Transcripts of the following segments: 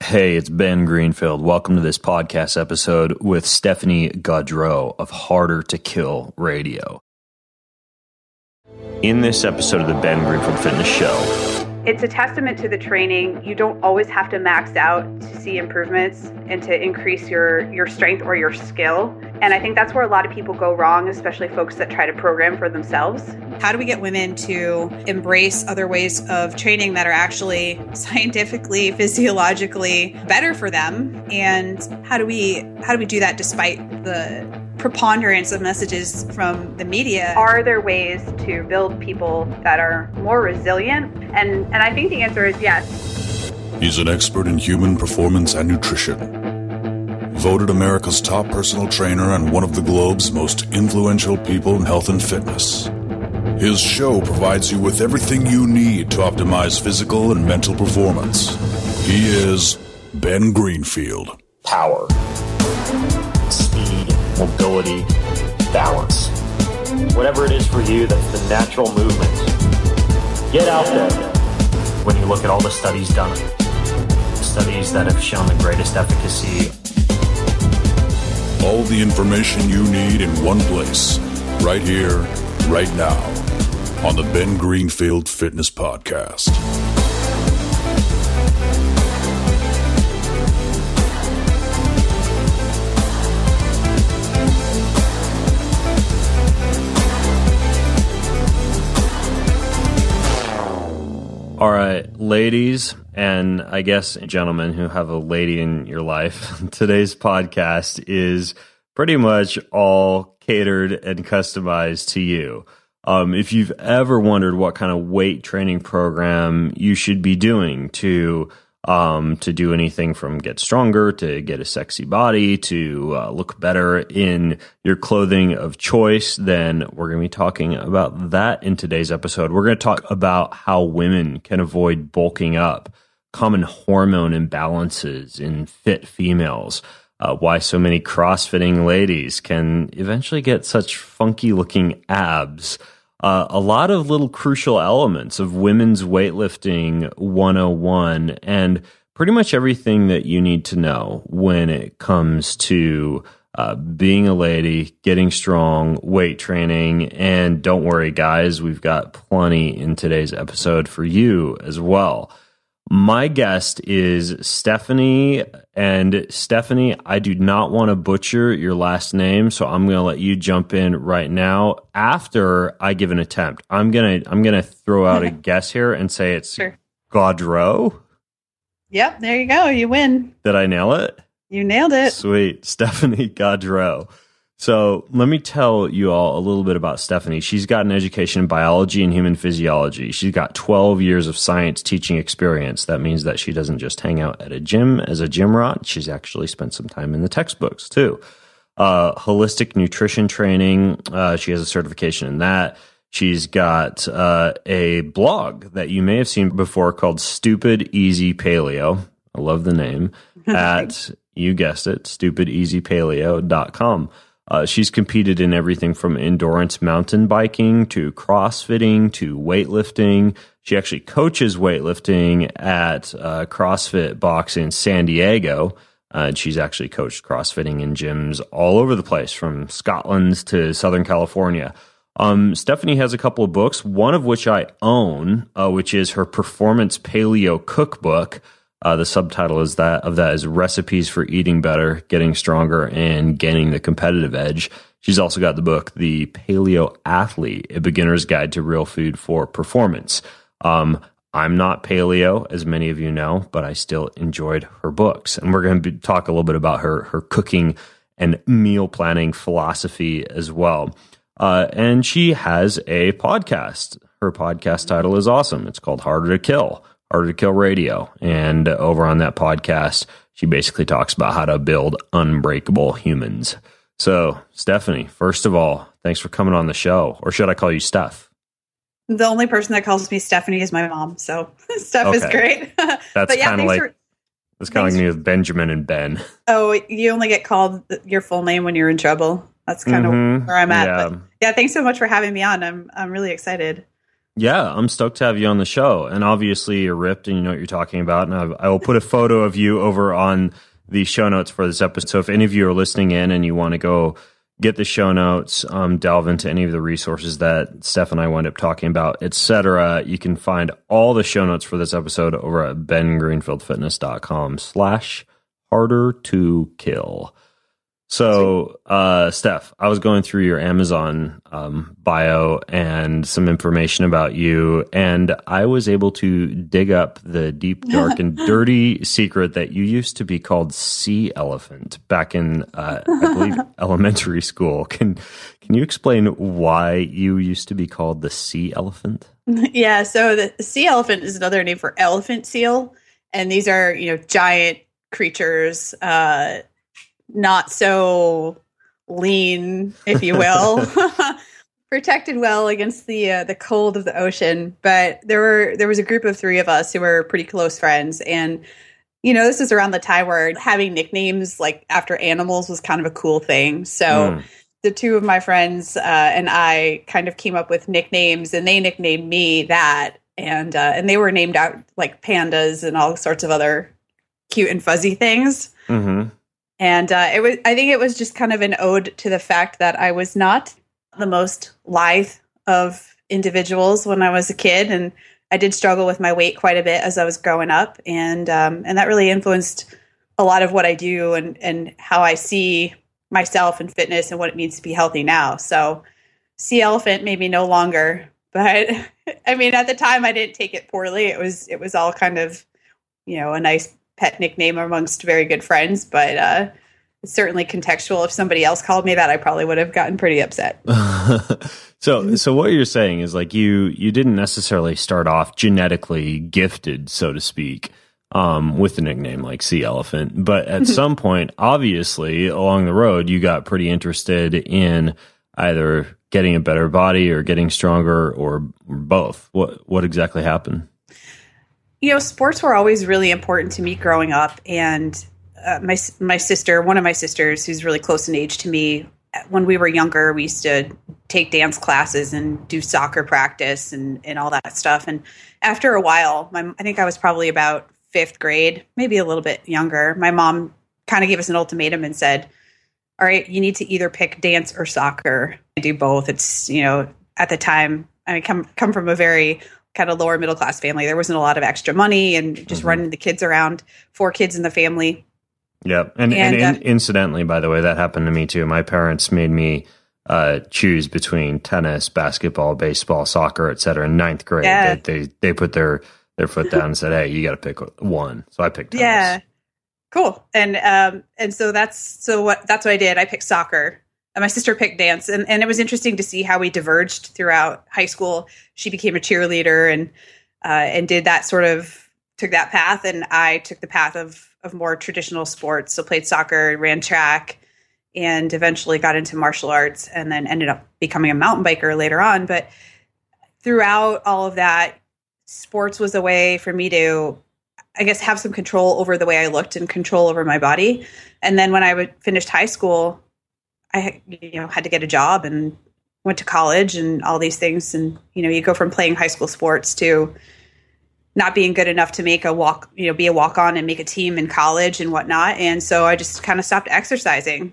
Hey, it's Ben Greenfield. Welcome to this podcast episode with Stephanie Gaudreau of Harder to Kill Radio. In this episode of the Ben Greenfield Fitness Show, it's a testament to the training. You don't always have to max out to see improvements and to increase your strength or your skill. And I think that's where a lot of people go wrong, especially folks that try to program for themselves. How do we get women to embrace other ways of training that are actually scientifically, physiologically better for them? And how do we do that despite the preponderance of messages from the media? Are there ways to build people that are more resilient? And I think the answer is yes. He's an expert in human performance and nutrition. Voted America's top personal trainer and one of the globe's most influential people in health and fitness. His show provides you with everything you need to optimize physical and mental performance. He is Ben Greenfield. power, speed, mobility, balance. Whatever it is for you, that's the natural movement. Get out there. When you look at all the studies done, studies that have shown the greatest efficacy. All the information you need in one place, right here, right now, on the Ben Greenfield Fitness Podcast. All right, ladies, and I guess gentlemen who have a lady in your life, today's podcast is pretty much all catered and customized to you. If you've ever wondered what kind of weight training program you should be doing to do anything from get stronger, to get a sexy body, to look better in your clothing of choice, then we're going to be talking about that in today's episode. We're going to talk about how women can avoid bulking up, common hormone imbalances in fit females, why so many CrossFitting ladies can eventually get such funky-looking abs, a lot of little crucial elements of women's weightlifting 101, and pretty much everything that you need to know when it comes to being a lady, getting strong, weight training, and don't worry, guys, we've got plenty in today's episode for you as well. My guest is Stephanie, and Stephanie, I do not want to butcher your last name, so I'm going to let you jump in right now after I give an attempt. I'm gonna throw out a guess here and say it's Sure. Gaudreau. Yep, there you go. You win. Did I nail it? You nailed it. Sweet. Stephanie Gaudreau. So let me tell you all a little bit about Stephanie. She's got an education in biology and human physiology. She's got 12 years of science teaching experience. That means that she doesn't just hang out at a gym as a gym rat. She's actually spent some time in the textbooks too. Holistic nutrition training. She has a certification in that. She's got a blog that you may have seen before called Stupid Easy Paleo. I love the name. At, you guessed it, stupideasypaleo.com. She's competed in everything from endurance mountain biking to CrossFitting to weightlifting. She actually coaches weightlifting at CrossFit Box in San Diego. And she's actually coached CrossFitting in gyms all over the place, from Scotland to Southern California. Stephanie has a couple of books, one of which I own, which is her Performance Paleo Cookbook. The subtitle is Recipes for Eating Better, Getting Stronger, and Gaining the Competitive Edge. She's also got the book, The Paleo Athlete, A Beginner's Guide to Real Food for Performance. I'm not paleo, as many of you know, but I still enjoyed her books. And we're going to talk a little bit about her cooking and meal planning philosophy as well. And she has a podcast. Her podcast title is awesome. It's called Harder to Kill Radio. And over on that podcast, she basically talks about how to build unbreakable humans. So, Stephanie, first of all, thanks for coming on the show. Or should I call you Steph? The only person that calls me Stephanie is my mom, so Steph is great. That's kind of like me with Benjamin and Ben. Oh, you only get called your full name when you're in trouble. That's kind of where I'm at. Yeah. But yeah, thanks so much for having me on. I'm really excited. Yeah, I'm stoked to have you on the show. And obviously you're ripped and you know what you're talking about. And I will put a photo of you over on the show notes for this episode. So if any of you are listening in and you want to go get the show notes, delve into any of the resources that Steph and I wound up talking about, etc., you can find all the show notes for this episode over at bengreenfieldfitness.com/harder to kill. So, Steph, I was going through your Amazon bio and some information about you, and I was able to dig up the deep, dark, and dirty secret that you used to be called Sea Elephant back in, I believe, elementary school. Can you explain why you used to be called the Sea Elephant? Yeah, so the sea elephant is another name for elephant seal, and these are, giant creatures, not so lean, if you will, protected well against the cold of the ocean. But there was a group of three of us who were pretty close friends, and this is around the time where having nicknames like after animals was kind of a cool thing. So the two of my friends and I kind of came up with nicknames, and they nicknamed me that, and they were named out like pandas and all sorts of other cute and fuzzy things. Mm-hmm. And I think it was just kind of an ode to the fact that I was not the most lithe of individuals when I was a kid, and I did struggle with my weight quite a bit as I was growing up, and that really influenced a lot of what I do and how I see myself and fitness and what it means to be healthy now. So, Sea Elephant maybe no longer, but I mean, at the time I didn't take it poorly. It was all kind of a nice pet nickname amongst very good friends, but it's certainly contextual. If somebody else called me that, I probably would have gotten pretty upset. So what you're saying is like you didn't necessarily start off genetically gifted, so to speak, with a nickname like Sea Elephant, but at some point, obviously, along the road, you got pretty interested in either getting a better body or getting stronger or both. What exactly happened? Sports were always really important to me growing up, and my sister, one of my sisters, who's really close in age to me, when we were younger, we used to take dance classes and do soccer practice and all that stuff. And after a while, I think I was probably about 5th grade, maybe a little bit younger. My mom kind of gave us an ultimatum and said, "All right, you need to either pick dance or soccer. I do both." It's at the time, I come from a very kind of lower middle class family. There wasn't a lot of extra money and just running the kids around, 4 kids in the family. Yep. And incidentally, by the way, that happened to me too. My parents made me choose between tennis, basketball, baseball, soccer, etc. In 9th grade. Yeah. They put their foot down and said, "Hey, you got to pick one." So I picked tennis. Yeah. Cool. And so that's what I did. I picked soccer. And my sister picked dance, and it was interesting to see how we diverged throughout high school. She became a cheerleader and did that took that path, and I took the path of more traditional sports. So played soccer, ran track, and eventually got into martial arts, and then ended up becoming a mountain biker later on. But throughout all of that, sports was a way for me to, I guess, have some control over the way I looked and control over my body. And then when I finished high school, I had to get a job and went to college and all these things. And, you go from playing high school sports to not being good enough to make be a walk-on and make a team in college and whatnot. And so I just kind of stopped exercising.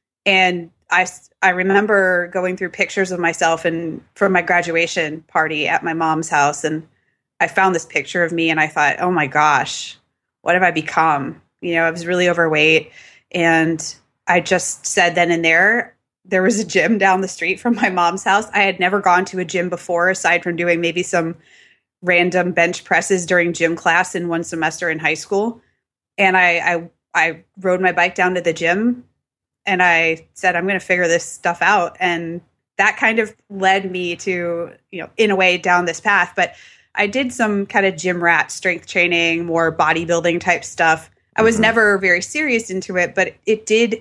And I remember going through pictures of myself and from my graduation party at my mom's house. And I found this picture of me and I thought, oh my gosh, what have I become? I was really overweight, and I just said then and there was a gym down the street from my mom's house. I had never gone to a gym before, aside from doing maybe some random bench presses during gym class in one semester in high school. And I rode my bike down to the gym, and I said, I'm going to figure this stuff out. And that kind of led me to, in a way, down this path. But I did some kind of gym rat strength training, more bodybuilding type stuff. I was never very serious into it, but it did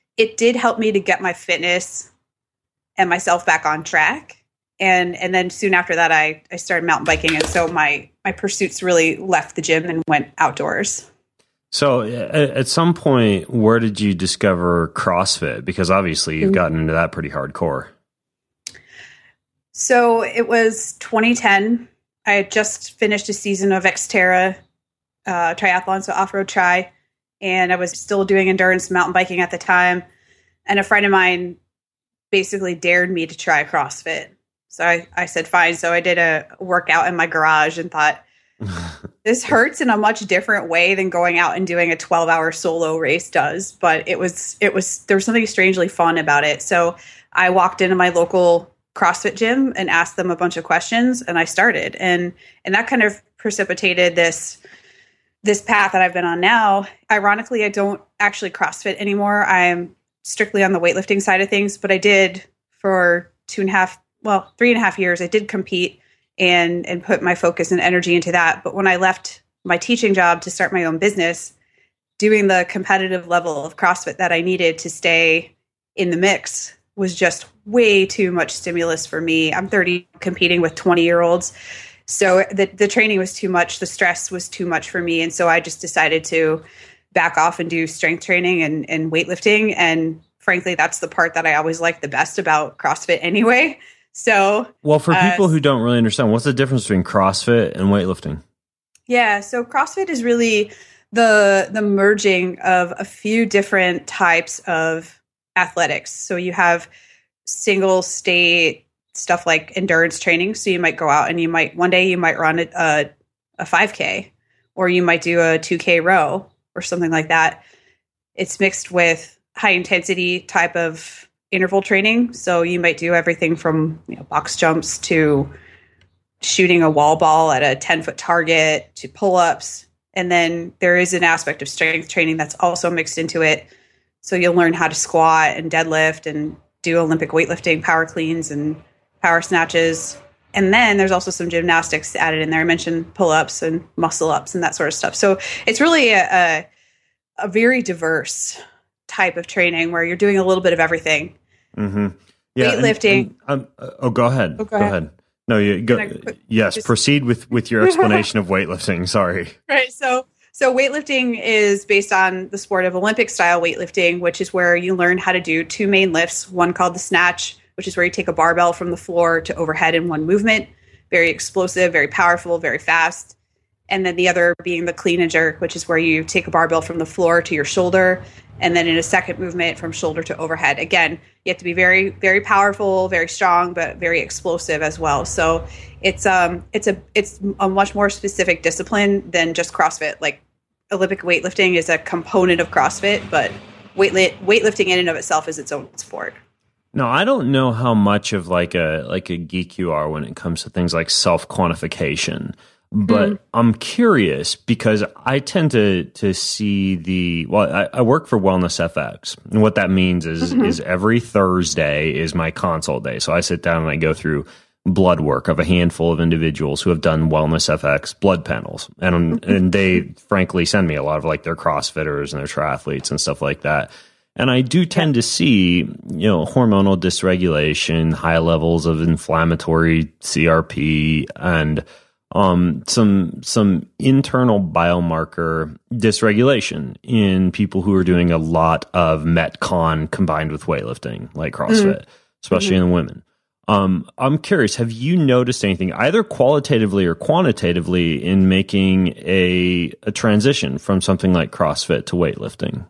help me to get my fitness and myself back on track. And then soon after that, I started mountain biking. And so my pursuits really left the gym and went outdoors. So at some point, where did you discover CrossFit? Because obviously you've gotten into that pretty hardcore. So it was 2010. I had just finished a season of Xterra triathlon, so off-road tri, and I was still doing endurance mountain biking at the time. And a friend of mine basically dared me to try CrossFit. So I said, fine. So I did a workout in my garage and thought, this hurts in a much different way than going out and doing a 12-hour solo race does. But there was something strangely fun about it. So I walked into my local CrossFit gym and asked them a bunch of questions, and I started. And that kind of precipitated this path that I've been on now. Ironically, I don't actually CrossFit anymore. I'm strictly on the weightlifting side of things, but I did for 3.5 years. I did compete and put my focus and energy into that. But when I left my teaching job to start my own business, doing the competitive level of CrossFit that I needed to stay in the mix was just way too much stimulus for me. I'm 30, competing with 20-year-olds. So the training was too much. The stress was too much for me. And so I just decided to back off and do strength training and weightlifting. And frankly, that's the part that I always liked the best about CrossFit anyway. So, well, for people who don't really understand, what's the difference between CrossFit and weightlifting? Yeah, so CrossFit is really the merging of a few different types of athletics. So you have single state stuff like endurance training. So you might go out and one day you might run a 5K, or you might do a 2K row or something like that. It's mixed with high intensity type of interval training. So you might do everything from box jumps to shooting a wall ball at a 10-foot target to pull-ups. And then there is an aspect of strength training that's also mixed into it. So you'll learn how to squat and deadlift and do Olympic weightlifting, power cleans and power snatches. And then there's also some gymnastics added in there. I mentioned pull-ups and muscle-ups and that sort of stuff. So it's really a very diverse type of training where you're doing a little bit of everything. Mm-hmm. Yeah, weightlifting. Go ahead. Go ahead. No, you go. Yes, proceed with your explanation of weightlifting. Sorry. Right. So weightlifting is based on the sport of Olympic style weightlifting, which is where you learn how to do two main lifts. One called the snatch, which is where you take a barbell from the floor to overhead in one movement. Very explosive, very powerful, very fast. And then the other being the clean and jerk, which is where you take a barbell from the floor to your shoulder, and then in a second movement from shoulder to overhead. Again, you have to be very, very powerful, very strong, but very explosive as well. So it's a much more specific discipline than just CrossFit. Like Olympic weightlifting is a component of CrossFit, but weightlifting in and of itself is its own sport. No, I don't know how much of like a geek you are when it comes to things like self-quantification. But I'm curious because I tend to see I work for Wellness FX. And what that means is every Thursday is my consult day. So I sit down and I go through blood work of a handful of individuals who have done Wellness FX blood panels. And they frankly send me a lot of like their CrossFitters and their triathletes and stuff like that. And I do tend to see, hormonal dysregulation, high levels of inflammatory CRP, and some internal biomarker dysregulation in people who are doing a lot of Metcon combined with weightlifting, like CrossFit, especially in women. I'm curious, have you noticed anything either qualitatively or quantitatively in making a transition from something like CrossFit to weightlifting?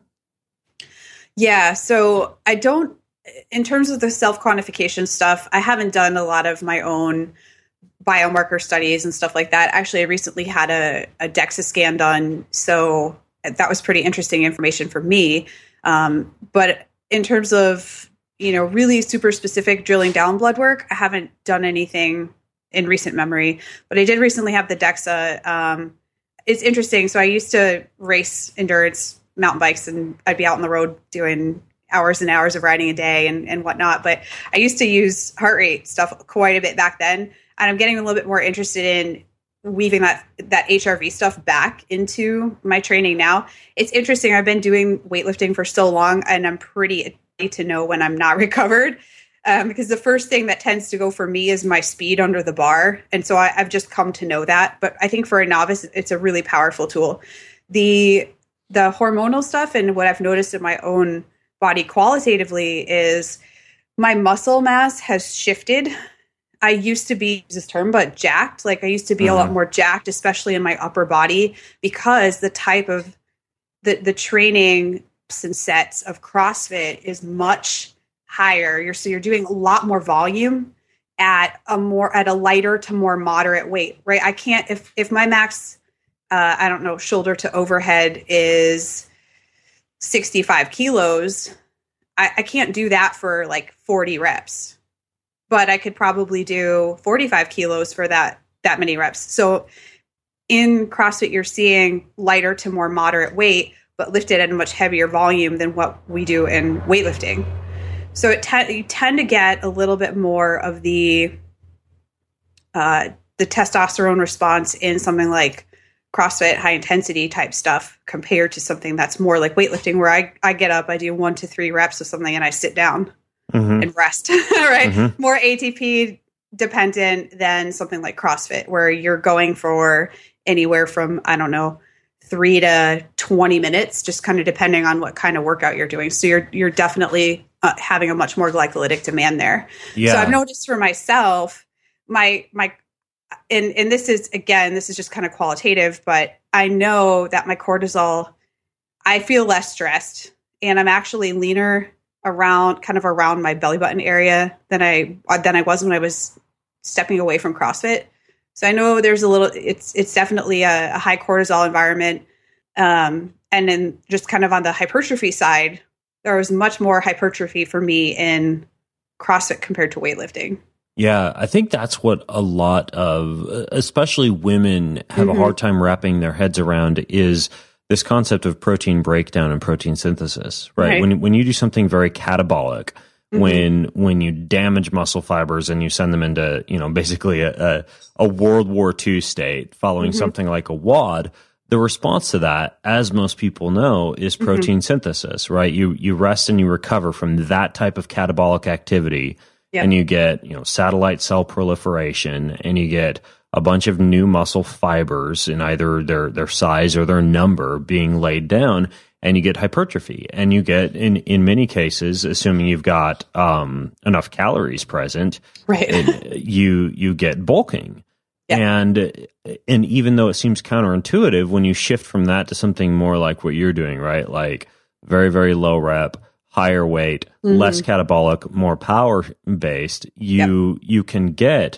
Yeah, so I don't, in terms of the self-quantification stuff, I haven't done a lot of my own biomarker studies and stuff like that. Actually, I recently had a DEXA scan done, so that was pretty interesting information for me. But in terms of, really super specific drilling down blood work, I haven't done anything in recent memory, but I did recently have the DEXA. It's interesting. So I used to race endurance mountain bikes, and I'd be out on the road doing hours and hours of riding a day and whatnot. But I used to use heart rate stuff quite a bit back then. And I'm getting a little bit more interested in weaving that HRV stuff back into my training now. It's interesting. I've been doing weightlifting for so long, and I'm pretty to know when I'm not recovered, because the first thing that tends to go for me is my speed under the bar. And so I've just come to know that. But I think for a novice, it's a really powerful tool. The hormonal stuff and what I've noticed in my own body qualitatively is my muscle mass has shifted. I used to be, use this term, but jacked. Like I used to be a lot more jacked, especially in my upper body, because the type of the training and sets of CrossFit is much higher. You're doing a lot more volume at a lighter to more moderate weight, right? I can't, if my max, I don't know, shoulder to overhead is 65 kilos, I can't do that for like 40 reps, but I could probably do 45 kilos for that many reps. So in CrossFit, you're seeing lighter to more moderate weight, but lifted at a much heavier volume than what we do in weightlifting. So you tend to get a little bit more of the testosterone response in something like CrossFit, high intensity type stuff, compared to something that's more like weightlifting, where I get up, I do 1 to 3 reps of something, and I sit down and rest. Right, more ATP dependent than something like CrossFit, where you're going for anywhere from 3 to 20 minutes, just kind of depending on what kind of workout you're doing. So you're definitely having a much more glycolytic demand there. Yeah. So I've noticed for myself, and this is just kind of qualitative, but I know that my cortisol, I feel less stressed, and I'm actually leaner around my belly button area than I was when I was stepping away from CrossFit. So I know there's it's definitely a high cortisol environment. And then just kind of on the hypertrophy side, there was much more hypertrophy for me in CrossFit compared to weightlifting. Yeah, I think that's what a lot of, especially women, have a hard time wrapping their heads around, is this concept of protein breakdown and protein synthesis, right? When you do something very catabolic, when you damage muscle fibers and you send them into, basically a World War II state following something like a WOD, the response to that, as most people know, is protein synthesis, right? You rest and you recover from that type of catabolic activity. Yep. And you get, satellite cell proliferation, and you get a bunch of new muscle fibers in either their size or their number being laid down, and you get hypertrophy. And you get, in many cases, assuming you've got enough calories present, right, you get bulking. Yep. And even though it seems counterintuitive, when you shift from that to something more like what you're doing, right, like very, very low rep, higher weight, less catabolic, more power based, you can get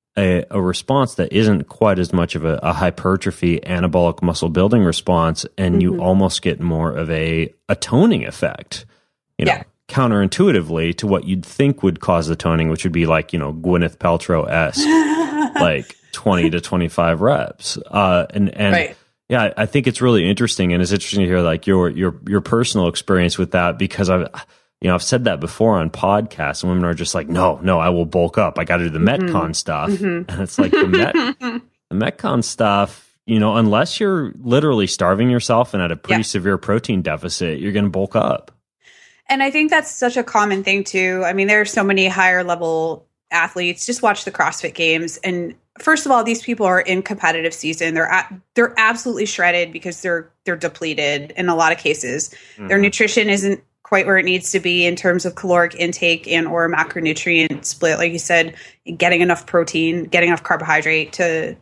a response that isn't quite as much of a hypertrophy anabolic muscle building response, and you almost get more of a toning effect, counterintuitively to what you'd think would cause the toning, which would be like, Gwyneth Paltrow-esque, like 20 to 25 reps. Right. Yeah, I think it's really interesting, and it's interesting to hear like your personal experience with that, because I've said that before on podcasts, and women are just like, no, I will bulk up. I got to do the Metcon stuff, and it's like the Metcon stuff. Unless you're literally starving yourself and at a pretty severe protein deficit, you're going to bulk up. And I think that's such a common thing too. I mean, there are so many higher level athletes. Just watch the CrossFit Games, and first of all, these people are in competitive season. They're absolutely shredded because they're depleted in a lot of cases. Their nutrition isn't quite where it needs to be in terms of caloric intake and or macronutrient split. Like you said, getting enough protein, getting enough carbohydrate to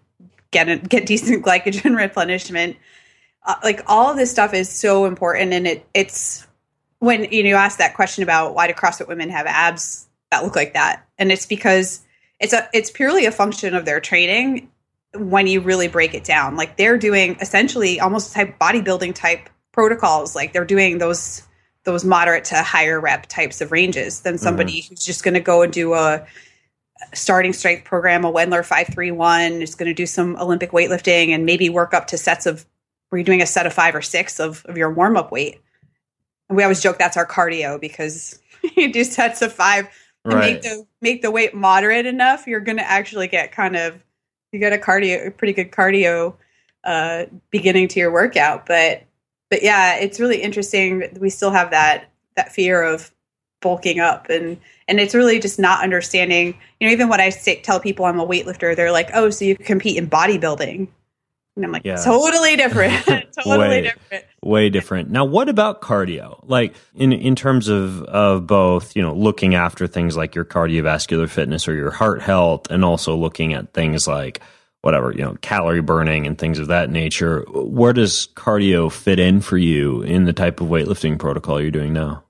get decent glycogen replenishment. Like all of this stuff is so important. And it's when you ask that question about why do CrossFit women have abs that look like that, and it's because it's purely a function of their training when you really break it down. Like they're doing essentially almost bodybuilding type protocols. Like they're doing those moderate to higher rep types of ranges than somebody who's just going to go and do a starting strength program, a Wendler 5-3-1, is going to do some Olympic weightlifting and maybe work up to sets of where you're doing a set of 5 or 6 of your warm up weight. And we always joke that's our cardio, because you do sets of 5. Right. Make the weight moderate enough, you're going to actually get you get a pretty good cardio beginning to your workout. But yeah, it's really interesting that we still have that fear of bulking up, and it's really just not understanding. Even when I tell people I'm a weightlifter, they're like, "Oh, so you compete in bodybuilding?" I'm And I'm like, totally different. Totally different. Way different. Now, what about cardio? Like in terms of both, looking after things like your cardiovascular fitness or your heart health, and also looking at things like whatever, calorie burning and things of that nature. Where does cardio fit in for you in the type of weightlifting protocol you're doing now?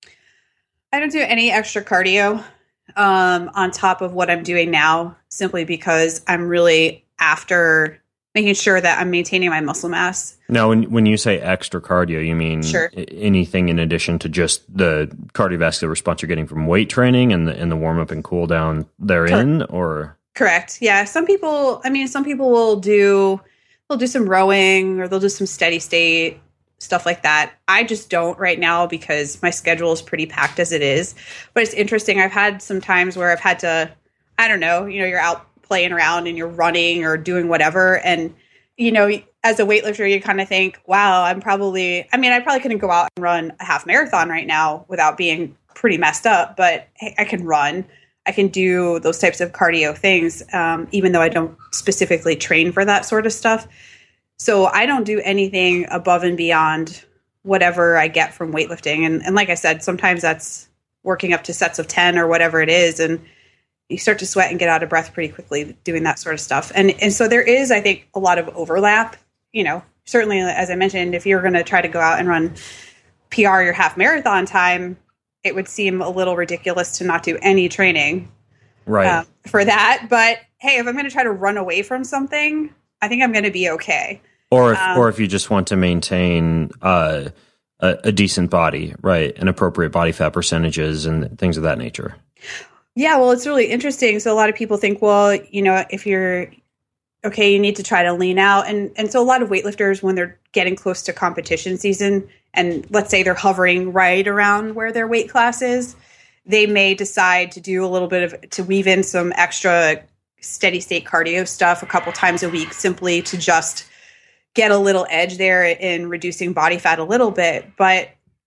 I don't do any extra cardio on top of what I'm doing now, simply because I'm really after making sure that I'm maintaining my muscle mass. Now, when you say extra cardio, you mean anything in addition to just the cardiovascular response you're getting from weight training and the warm up and cool down therein, or? Correct. Yeah. Some people will do some rowing, or they'll do some steady state stuff like that. I just don't right now because my schedule is pretty packed as it is. But it's interesting. I've had some times where I've had to, I don't know, you're out playing around and you're running or doing whatever. And, as a weightlifter, you kind of think, wow, I probably couldn't go out and run a half marathon right now without being pretty messed up, but hey, I can run. I can do those types of cardio things, even though I don't specifically train for that sort of stuff. So I don't do anything above and beyond whatever I get from weightlifting. And like I said, sometimes that's working up to sets of 10 or whatever it is. And you start to sweat and get out of breath pretty quickly doing that sort of stuff. And so there is, I think, a lot of overlap. Certainly, as I mentioned, if you're going to try to go out and run PR your half marathon time, it would seem a little ridiculous to not do any training for that. But hey, if I'm going to try to run away from something, I think I'm going to be okay. Or if you just want to maintain a decent body, right, and appropriate body fat percentages and things of that nature. Yeah, well, it's really interesting. So a lot of people think, well, if you're okay, you need to try to lean out. And so a lot of weightlifters, when they're getting close to competition season, and let's say they're hovering right around where their weight class is, they may decide to do a little bit to weave in some extra steady state cardio stuff a couple times a week, simply to just get a little edge there in reducing body fat a little bit. But,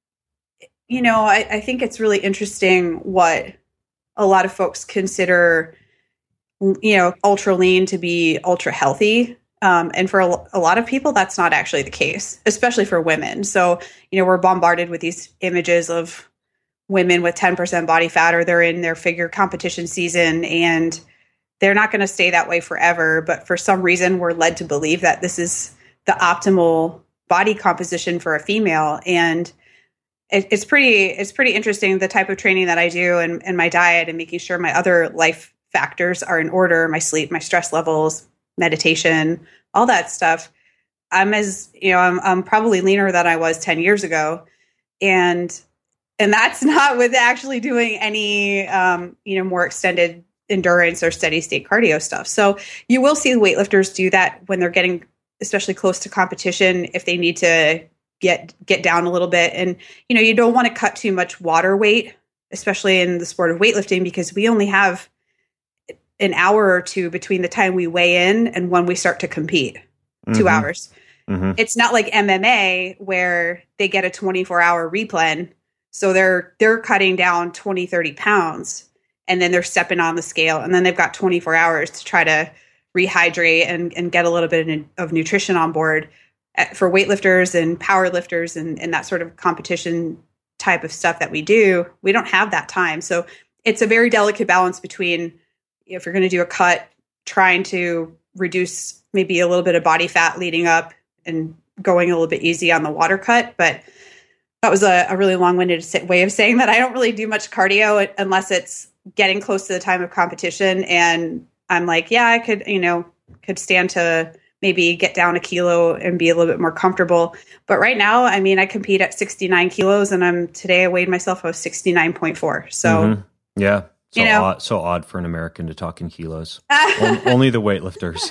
I think it's really interesting what a lot of folks consider, ultra lean to be ultra healthy. And for a lot of people, that's not actually the case, especially for women. So, we're bombarded with these images of women with 10% body fat, or they're in their figure competition season, and they're not going to stay that way forever. But for some reason, we're led to believe that this is the optimal body composition for a female. And it's pretty interesting, the type of training that I do, and my diet, and making sure my other life factors are in order, my sleep, my stress levels, meditation, all that stuff. I'm probably leaner than I was 10 years ago. And that's not with actually doing any, more extended endurance or steady state cardio stuff. So you will see weightlifters do that when they're getting especially close to competition, if they need to get down a little bit. And, you don't want to cut too much water weight, especially in the sport of weightlifting, because we only have an hour or two between the time we weigh in and when we start to compete. 2 hours. Mm-hmm. It's not like MMA where they get a 24-hour replen. So they're cutting down 20, 30 pounds, and then they're stepping on the scale, and then they've got 24 hours to try to rehydrate and get a little bit of nutrition on board. For weightlifters and power lifters and that sort of competition type of stuff that we do, we don't have that time. So it's a very delicate balance between, if you're going to do a cut, trying to reduce maybe a little bit of body fat leading up and going a little bit easy on the water cut. But that was a really long-winded way of saying that I don't really do much cardio unless it's getting close to the time of competition. And I'm like, yeah, I could stand to maybe get down a kilo and be a little bit more comfortable. But right now, I compete at 69 kilos, and today I weighed myself, I was 69.4. So yeah. So odd for an American to talk in kilos. Only the weightlifters.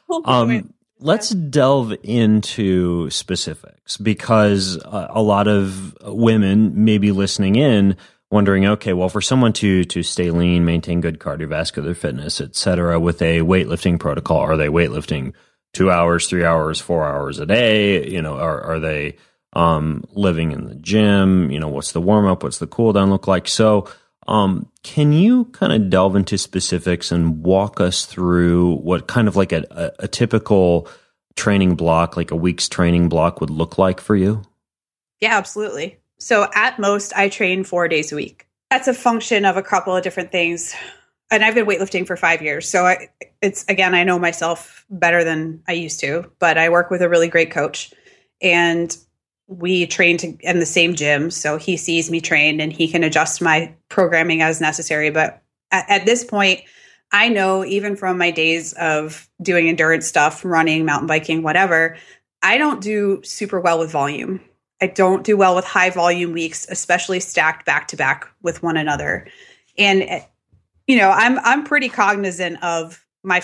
Let's delve into specifics, because a lot of women may be listening in wondering, okay, well, for someone to stay lean, maintain good cardiovascular fitness, et cetera, with a weightlifting protocol, are they weightlifting 2 hours, 3 hours, 4 hours a day? Are they living in the gym? What's the warm up? What's the cool down look like? So can you kind of delve into specifics and walk us through what kind of like a typical training block, like a week's training block would look like for you? Yeah, absolutely. So at most, I train 4 days a week. That's a function of a couple of different things. And I've been weightlifting for 5 years. So I know myself better than I used to, but I work with a really great coach and we train in the same gym. So he sees me train and he can adjust my programming as necessary. But at this point, I know even from my days of doing endurance stuff, running, mountain biking, whatever, I don't do super well with volume. I don't do well with high volume weeks, especially stacked back to back with one another. And, I'm pretty cognizant of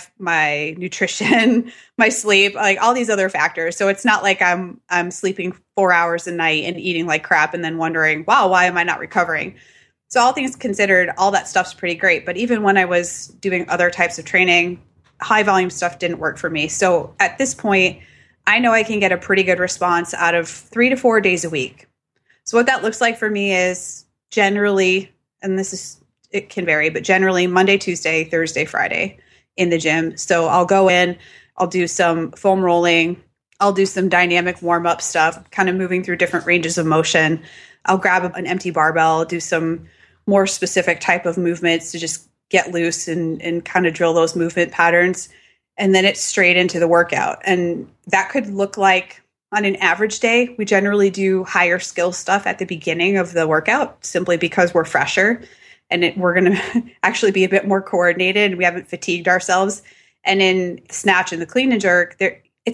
my nutrition, my sleep, like all these other factors. So it's not like I'm sleeping 4 hours a night and eating like crap and then wondering, wow, why am I not recovering? So all things considered, all that stuff's pretty great. But even when I was doing other types of training, high volume stuff didn't work for me. So at this point, I know I can get a pretty good response out of 3 to 4 days a week. So what that looks like for me is generally, and it can vary, but generally Monday, Tuesday, Thursday, Friday in the gym. So I'll go in, I'll do some foam rolling, I'll do some dynamic warm-up stuff, kind of moving through different ranges of motion. I'll grab an empty barbell, do some more specific type of movements to just get loose and kind of drill those movement patterns. And then it's straight into the workout. And that could look like on an average day, we generally do higher skill stuff at the beginning of the workout simply because we're fresher and we're going to actually be a bit more coordinated. We haven't fatigued ourselves. And in snatch and the clean and jerk, it's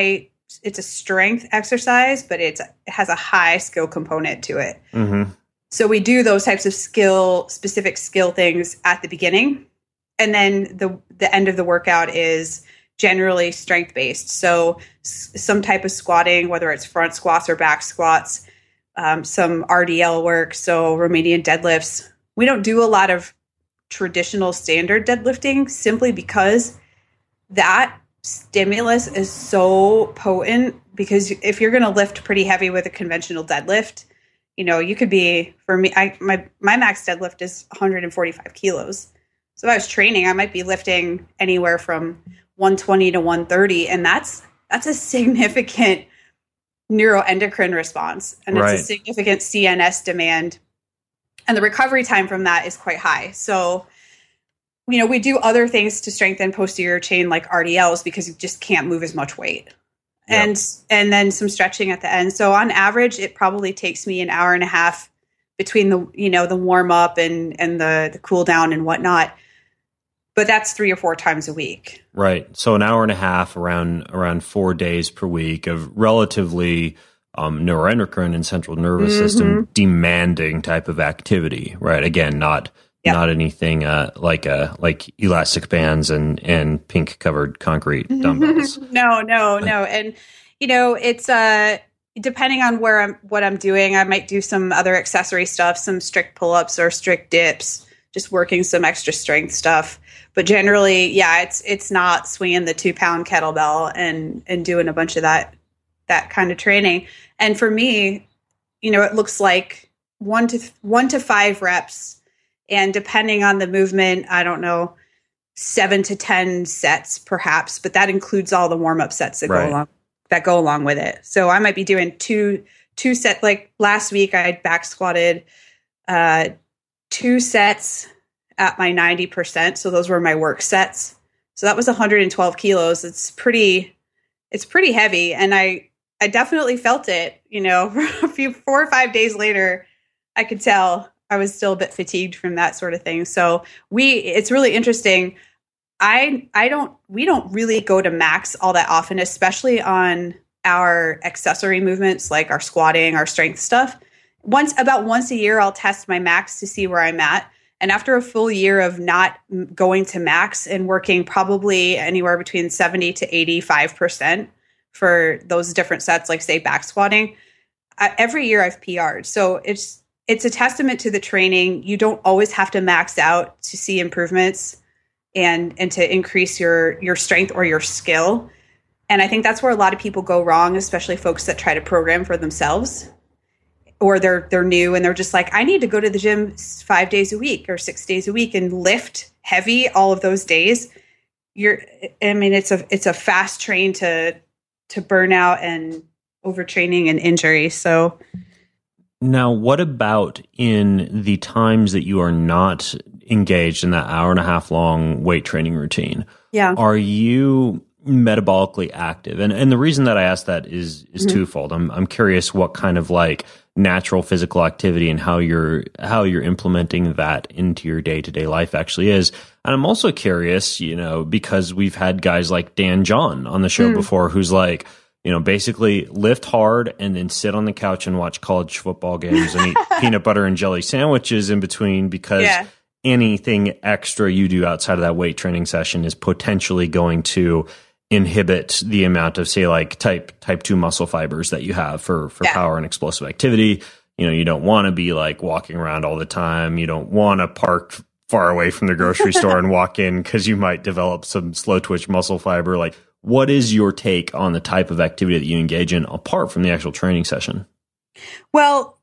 a strength exercise, but it has a high skill component to it. Mm-hmm. So we do those types of specific skill things at the beginning. And then the end of the workout is generally strength based. So some type of squatting, whether it's front squats or back squats, some RDL work. So Romanian deadlifts. We don't do a lot of traditional standard deadlifting simply because that stimulus is so potent, because if you're going to lift pretty heavy with a conventional deadlift, you could be, for me, my max deadlift is 145 kilos. So if I was training, I might be lifting anywhere from 120 to 130. And that's a significant neuroendocrine response. And Right. It's a significant CNS demand. And the recovery time from that is quite high. So, we do other things to strengthen posterior chain like RDLs because you just can't move as much weight. Yep. And then some stretching at the end. So on average, it probably takes me an hour and a half between the warm up and the cool down and whatnot. But that's 3 or 4 times a week. Right. So an hour and a half around 4 days per week of relatively neuroendocrine and central nervous system demanding type of activity. Right. Again, not anything like elastic bands and pink covered concrete dumbbells. No. And it's depending on what I'm doing, I might do some other accessory stuff, some strict pull-ups or strict dips, just working some extra strength stuff. But generally, it's not swinging the 2-pound kettlebell and doing a bunch of that kind of training. And for me, it looks like 1 to 5 reps. And depending on the movement, I don't know, 7 to 10 sets perhaps, but that includes all the warm-up sets that go along with it. So I might be doing two sets. Like last week, I back squatted 2 sets at my 90%. So those were my work sets. So that was 112 kilos. It's pretty heavy. And I definitely felt it, 4 or 5 days later, I could tell I was still a bit fatigued from that sort of thing. So it's really interesting. We don't really go to max all that often, especially on our accessory movements, like our squatting, our strength stuff. About once a year, I'll test my max to see where I'm at. And after a full year of not going to max and working probably anywhere between 70 to 85% for those different sets, like say back squatting, every year I've PR'd. So it's a testament to the training. You don't always have to max out to see improvements and to increase your strength or your skill. And I think that's where a lot of people go wrong, especially folks that try to program for themselves, or they're new and they're just like, I need to go to the gym 5 days a week or 6 days a week and lift heavy all of those days. It's a fast train to burnout and overtraining and injury. So now, what about in the times that you are not engaged in that hour and a half long weight training routine? Yeah. Are you metabolically active? And the reason that I ask that is twofold. I'm curious what kind of like natural physical activity and how you're implementing that into your day-to-day life actually is. And I'm also curious, because we've had guys like Dan John on the show before who's like, basically lift hard and then sit on the couch and watch college football games and eat peanut butter and jelly sandwiches in between because anything extra you do outside of that weight training session is potentially going to inhibit the amount of, say, like type 2 muscle fibers that you have for power and explosive activity. You don't want to be like walking around all the time. You don't want to park far away from the grocery store and walk in because you might develop some slow twitch muscle fiber. Like, what is your take on the type of activity that you engage in apart from the actual training session? Well,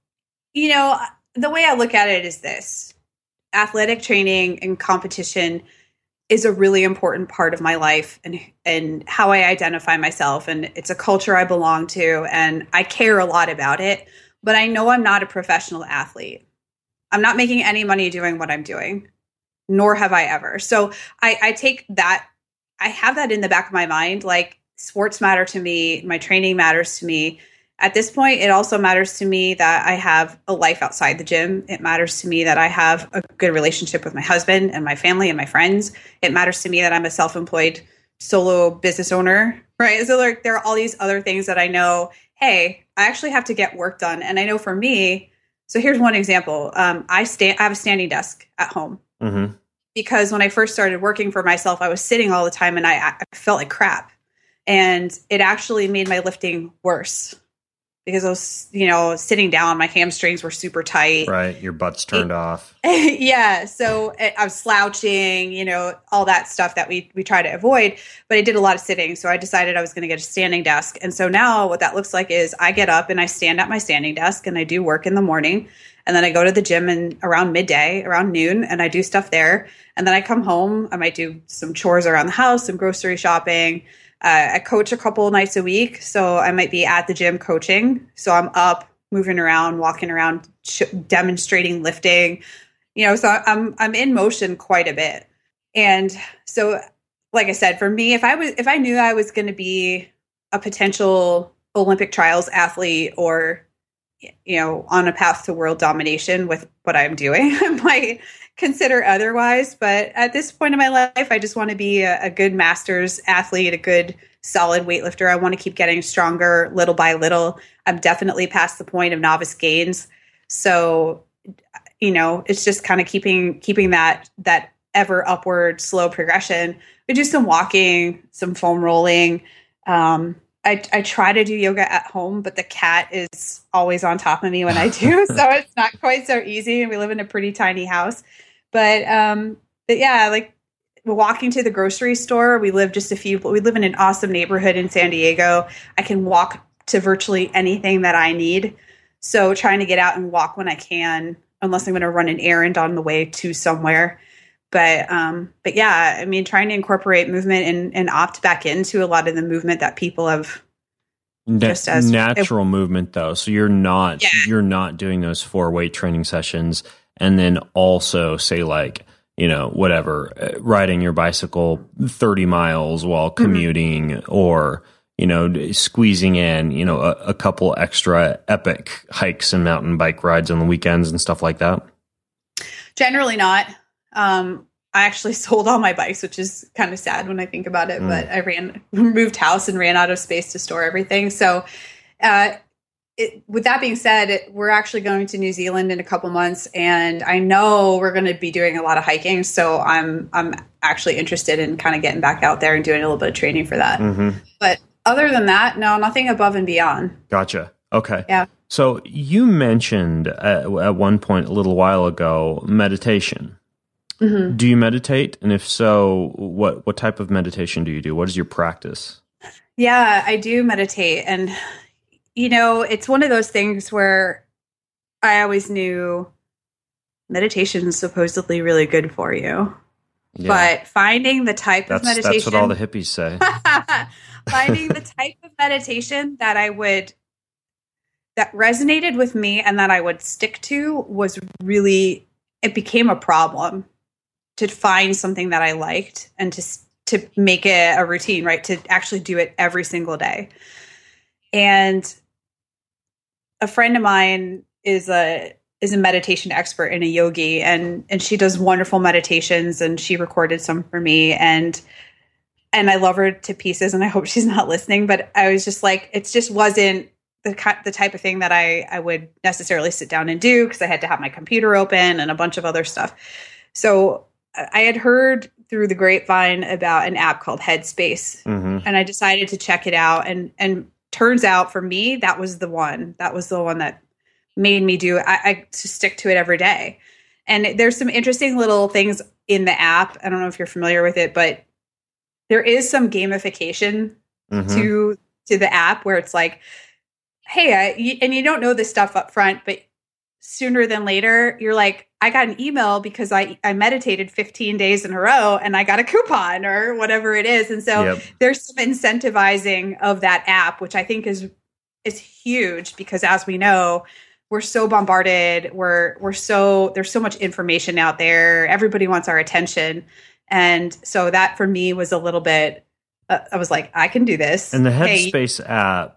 the way I look at it is this: athletic training and competition is a really important part of my life and how I identify myself. And it's a culture I belong to, and I care a lot about it, but I know I'm not a professional athlete. I'm not making any money doing what I'm doing, nor have I ever. So I take that, I have that in the back of my mind, like sports matter to me, my training matters to me. At this point, it also matters to me that I have a life outside the gym. It matters to me that I have a good relationship with my husband and my family and my friends. It matters to me that I'm a self-employed solo business owner, right? So there are all these other things that I know, hey, I actually have to get work done. And I know for me, so here's one example. I have a standing desk at home because when I first started working for myself, I was sitting all the time and I felt like crap. And it actually made my lifting worse. Because I was, sitting down, my hamstrings were super tight. Right. Your butt's turned off. Yeah. So I was slouching, all that stuff that we try to avoid. But I did a lot of sitting. So I decided I was going to get a standing desk. And so now what that looks like is I get up and I stand at my standing desk and I do work in the morning. And then I go to the gym around midday, around noon, and I do stuff there. And then I come home. I might do some chores around the house, some grocery shopping. I coach a couple of nights a week, so I might be at the gym coaching. So I'm up, moving around, walking around, demonstrating lifting. So I'm in motion quite a bit. And so, like I said, for me, if I knew I was going to be a potential Olympic trials athlete or on a path to world domination with what I'm doing, I might consider otherwise. But at this point in my life, I just want to be a good masters athlete, a good solid weightlifter. I want to keep getting stronger little by little. I'm definitely past the point of novice gains. So, it's just kind of keeping that ever upward slow progression. We do some walking, some foam rolling. I try to do yoga at home, but the cat is always on top of me when I do. So it's not quite so easy. And we live in a pretty tiny house. But yeah, like walking to the grocery store, we live in an awesome neighborhood in San Diego. I can walk to virtually anything that I need. So trying to get out and walk when I can, unless I'm going to run an errand on the way to somewhere. But yeah, I mean, trying to incorporate movement and opt back into a lot of the movement that people have just as natural movement though. So you're not doing those 4 weight training sessions and then also say like, riding your bicycle 30 miles while commuting or, squeezing in, a couple extra epic hikes and mountain bike rides on the weekends and stuff like that. Generally not. I actually sold all my bikes, which is kind of sad when I think about it, but I moved house and ran out of space to store everything. So, with that being said, we're actually going to New Zealand in a couple months, and I know we're going to be doing a lot of hiking. So I'm actually interested in kind of getting back out there and doing a little bit of training for that. But other than that, no, nothing above and beyond. Gotcha. Okay. Yeah. So you mentioned at one point a little while ago, meditation. Do you meditate? And if so, what type of meditation do you do? What is your practice? Yeah, I do meditate. And, it's one of those things where I always knew meditation is supposedly really good for you. Yeah. But finding the type of meditation. That's what all the hippies say. finding the type of meditation that that resonated with me and that I would stick to was really, it became a problem to find something that I liked and to make it a routine, right? To actually do it every single day. And a friend of mine is a meditation expert and a yogi, and she does wonderful meditations, and she recorded some for me, and I love her to pieces, and I hope she's not listening, but I was just like, it just wasn't the type of thing that I would necessarily sit down and do, because I had to have my computer open and a bunch of other stuff. So I had heard through the grapevine about an app called Headspace, and I decided to check it out, and turns out for me, that was the one that made me I to stick to it every day. And there's some interesting little things in the app. I don't know if you're familiar with it, but there is some gamification to the app where it's like, hey, and you don't know this stuff up front, but sooner than later, you're like, I got an email because I meditated 15 days in a row and I got a coupon or whatever it is. And so there's some incentivizing of that app, which I think is huge, because as we know, we're so bombarded. There's so much information out there. Everybody wants our attention. And so that for me was a little bit, I was like, I can do this. And the Headspace app,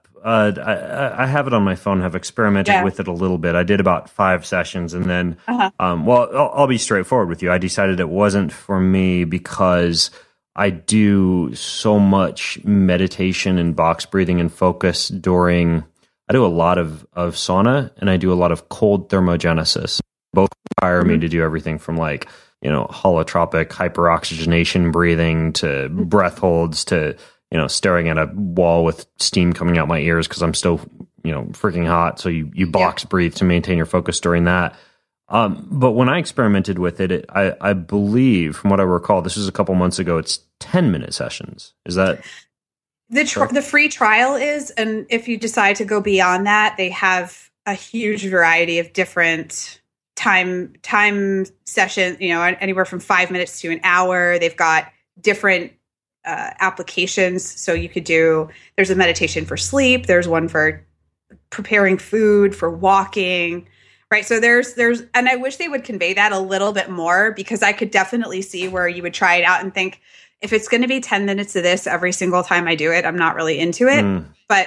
I have it on my phone, have experimented with it a little bit. I did about 5 sessions, and then, I'll be straightforward with you. I decided it wasn't for me because I do so much meditation and box breathing and focus I do a lot of sauna, and I do a lot of cold thermogenesis. Both require me to do everything from holotropic hyperoxygenation breathing to breath holds to staring at a wall with steam coming out my ears because I'm still, freaking hot. So you box breathe to maintain your focus during that. But when I experimented with it, I believe, from what I recall, this was a couple months ago, it's 10-minute sessions. Is that the free trial is? And if you decide to go beyond that, they have a huge variety of different time sessions, anywhere from 5 minutes to an hour. They've got different applications. So you could there's a meditation for sleep. There's one for preparing food, for walking, right? So there's, and I wish they would convey that a little bit more, because I could definitely see where you would try it out and think, if it's going to be 10 minutes of this every single time I do it, I'm not really into it. But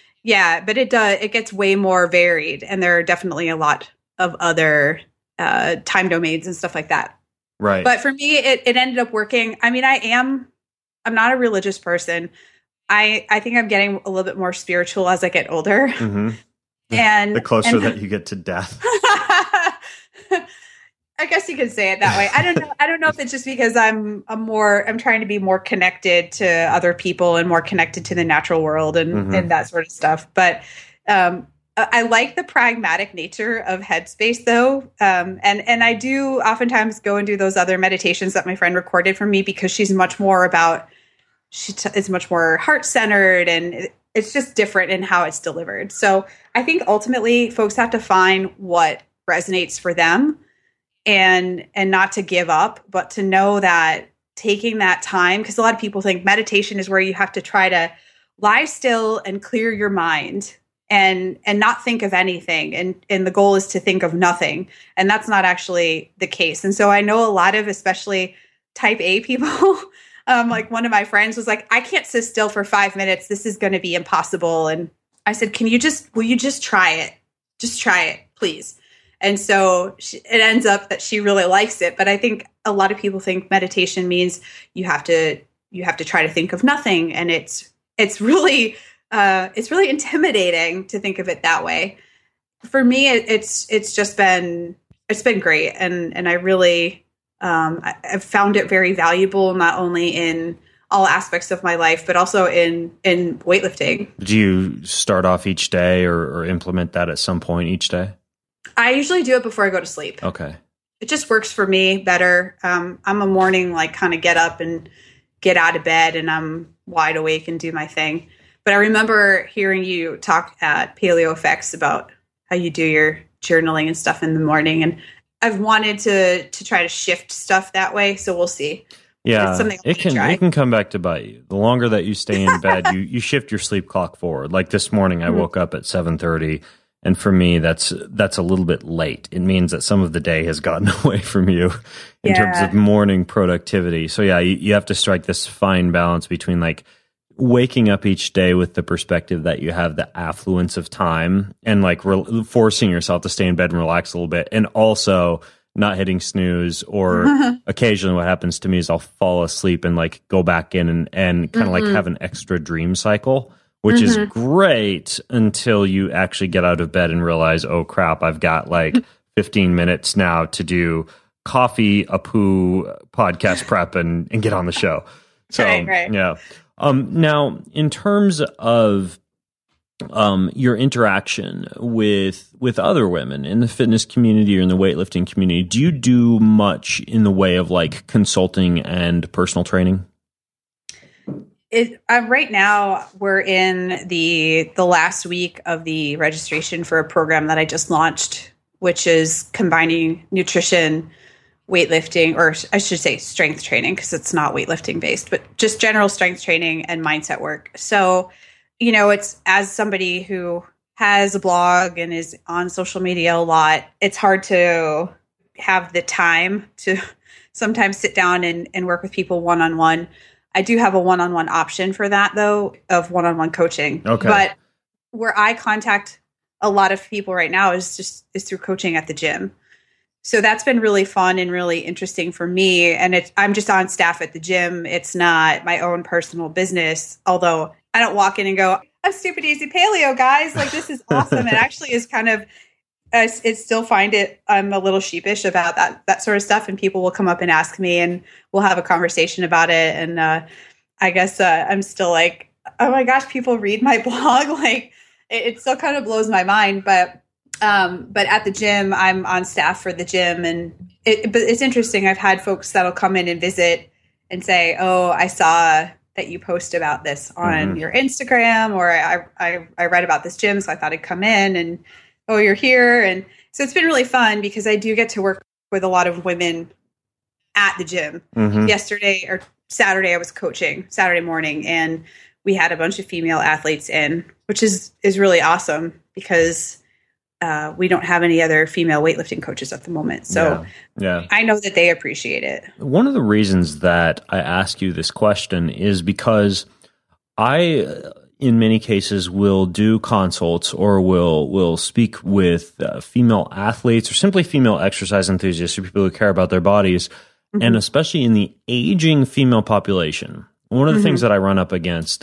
it gets way more varied. And there are definitely a lot of other time domains and stuff like that. Right. But for me, it ended up working. I mean, I'm not a religious person. I think I'm getting a little bit more spiritual as I get older. And the closer that you get to death. I guess you could say it that way. I don't know if it's just because I'm trying to be more connected to other people and more connected to the natural world and that sort of stuff. But I like the pragmatic nature of Headspace, though. And I do oftentimes go and do those other meditations that my friend recorded for me, because she's much more is much more heart-centered, and it's just different in how it's delivered. So I think ultimately folks have to find what resonates for them, and not to give up, but to know that taking that time, because a lot of people think meditation is where you have to try to lie still and clear your mind and not think of anything. And the goal is to think of nothing. And that's not actually the case. And so I know a lot of, especially type A people, like one of my friends was like, I can't sit still for 5 minutes. This is going to be impossible. And I said, will you just try it? Just try it, please. And so it ends up that she really likes it. But I think a lot of people think meditation means you have to try to think of nothing. And it's really intimidating to think of it that way. For me, it's been great. And I really, I've found it very valuable, not only in all aspects of my life, but also in weightlifting. Do you start off each day or implement that at some point each day? I usually do it before I go to sleep. Okay. It just works for me better. I'm a morning, kind of get up and get out of bed, and I'm wide awake and do my thing. But I remember hearing you talk at Paleo Effects about how you do your journaling and stuff in the morning. And I've wanted to try to shift stuff that way. So we'll see. Yeah, it's something it can come back to bite you. The longer that you stay in bed, you shift your sleep clock forward. Like this morning, I woke up at 7:30, and for me, that's a little bit late. It means that some of the day has gotten away from you in terms of morning productivity. So yeah, you have to strike this fine balance between like waking up each day with the perspective that you have the affluence of time and like forcing yourself to stay in bed and relax a little bit, and also not hitting snooze, or occasionally what happens to me is I'll fall asleep and like go back in and kind of like have an extra dream cycle, which is great until you actually get out of bed and realize, oh crap, I've got like 15 minutes now to do coffee, a poo, podcast prep, and get on the show. So, right. Yeah. Now, in terms of your interaction with other women in the fitness community or in the weightlifting community, do you do much in the way of like consulting and personal training? Right now, we're in the last week of the registration for a program that I just launched, which is combining nutrition, weightlifting, or I should say strength training, because it's not weightlifting based, but just general strength training and mindset work. So, you know, it's, as somebody who has a blog and is on social media a lot, it's hard to have the time to sometimes sit down and work with people one-on-one. I do have a one-on-one option for that, though, of one-on-one coaching. Okay. But where I contact a lot of people right now is through coaching at the gym. So that's been really fun and really interesting for me. And I'm just on staff at the gym. It's not my own personal business, although I don't walk in and go, I'm Stupid Easy Paleo, guys. Like, this is awesome. It actually is kind of, I still find it, I'm a little sheepish about that sort of stuff. And people will come up and ask me, and we'll have a conversation about it. And I guess I'm still like, oh my gosh, people read my blog. Like, it still kind of blows my mind. But at the gym, I'm on staff for the gym. And but it's interesting. I've had folks that'll come in and visit and say, oh, I saw that you post about this on your Instagram, or I read about this gym, so I thought I'd come in, and oh, you're here. And so it's been really fun because I do get to work with a lot of women at the gym. Yesterday or Saturday, I was coaching Saturday morning, and we had a bunch of female athletes in, which is really awesome because we don't have any other female weightlifting coaches at the moment. So yeah. I know that they appreciate it. One of the reasons that I ask you this question is because I, in many cases, will do consults or will speak with female athletes or simply female exercise enthusiasts or people who care about their bodies. And especially in the aging female population, one of the things that I run up against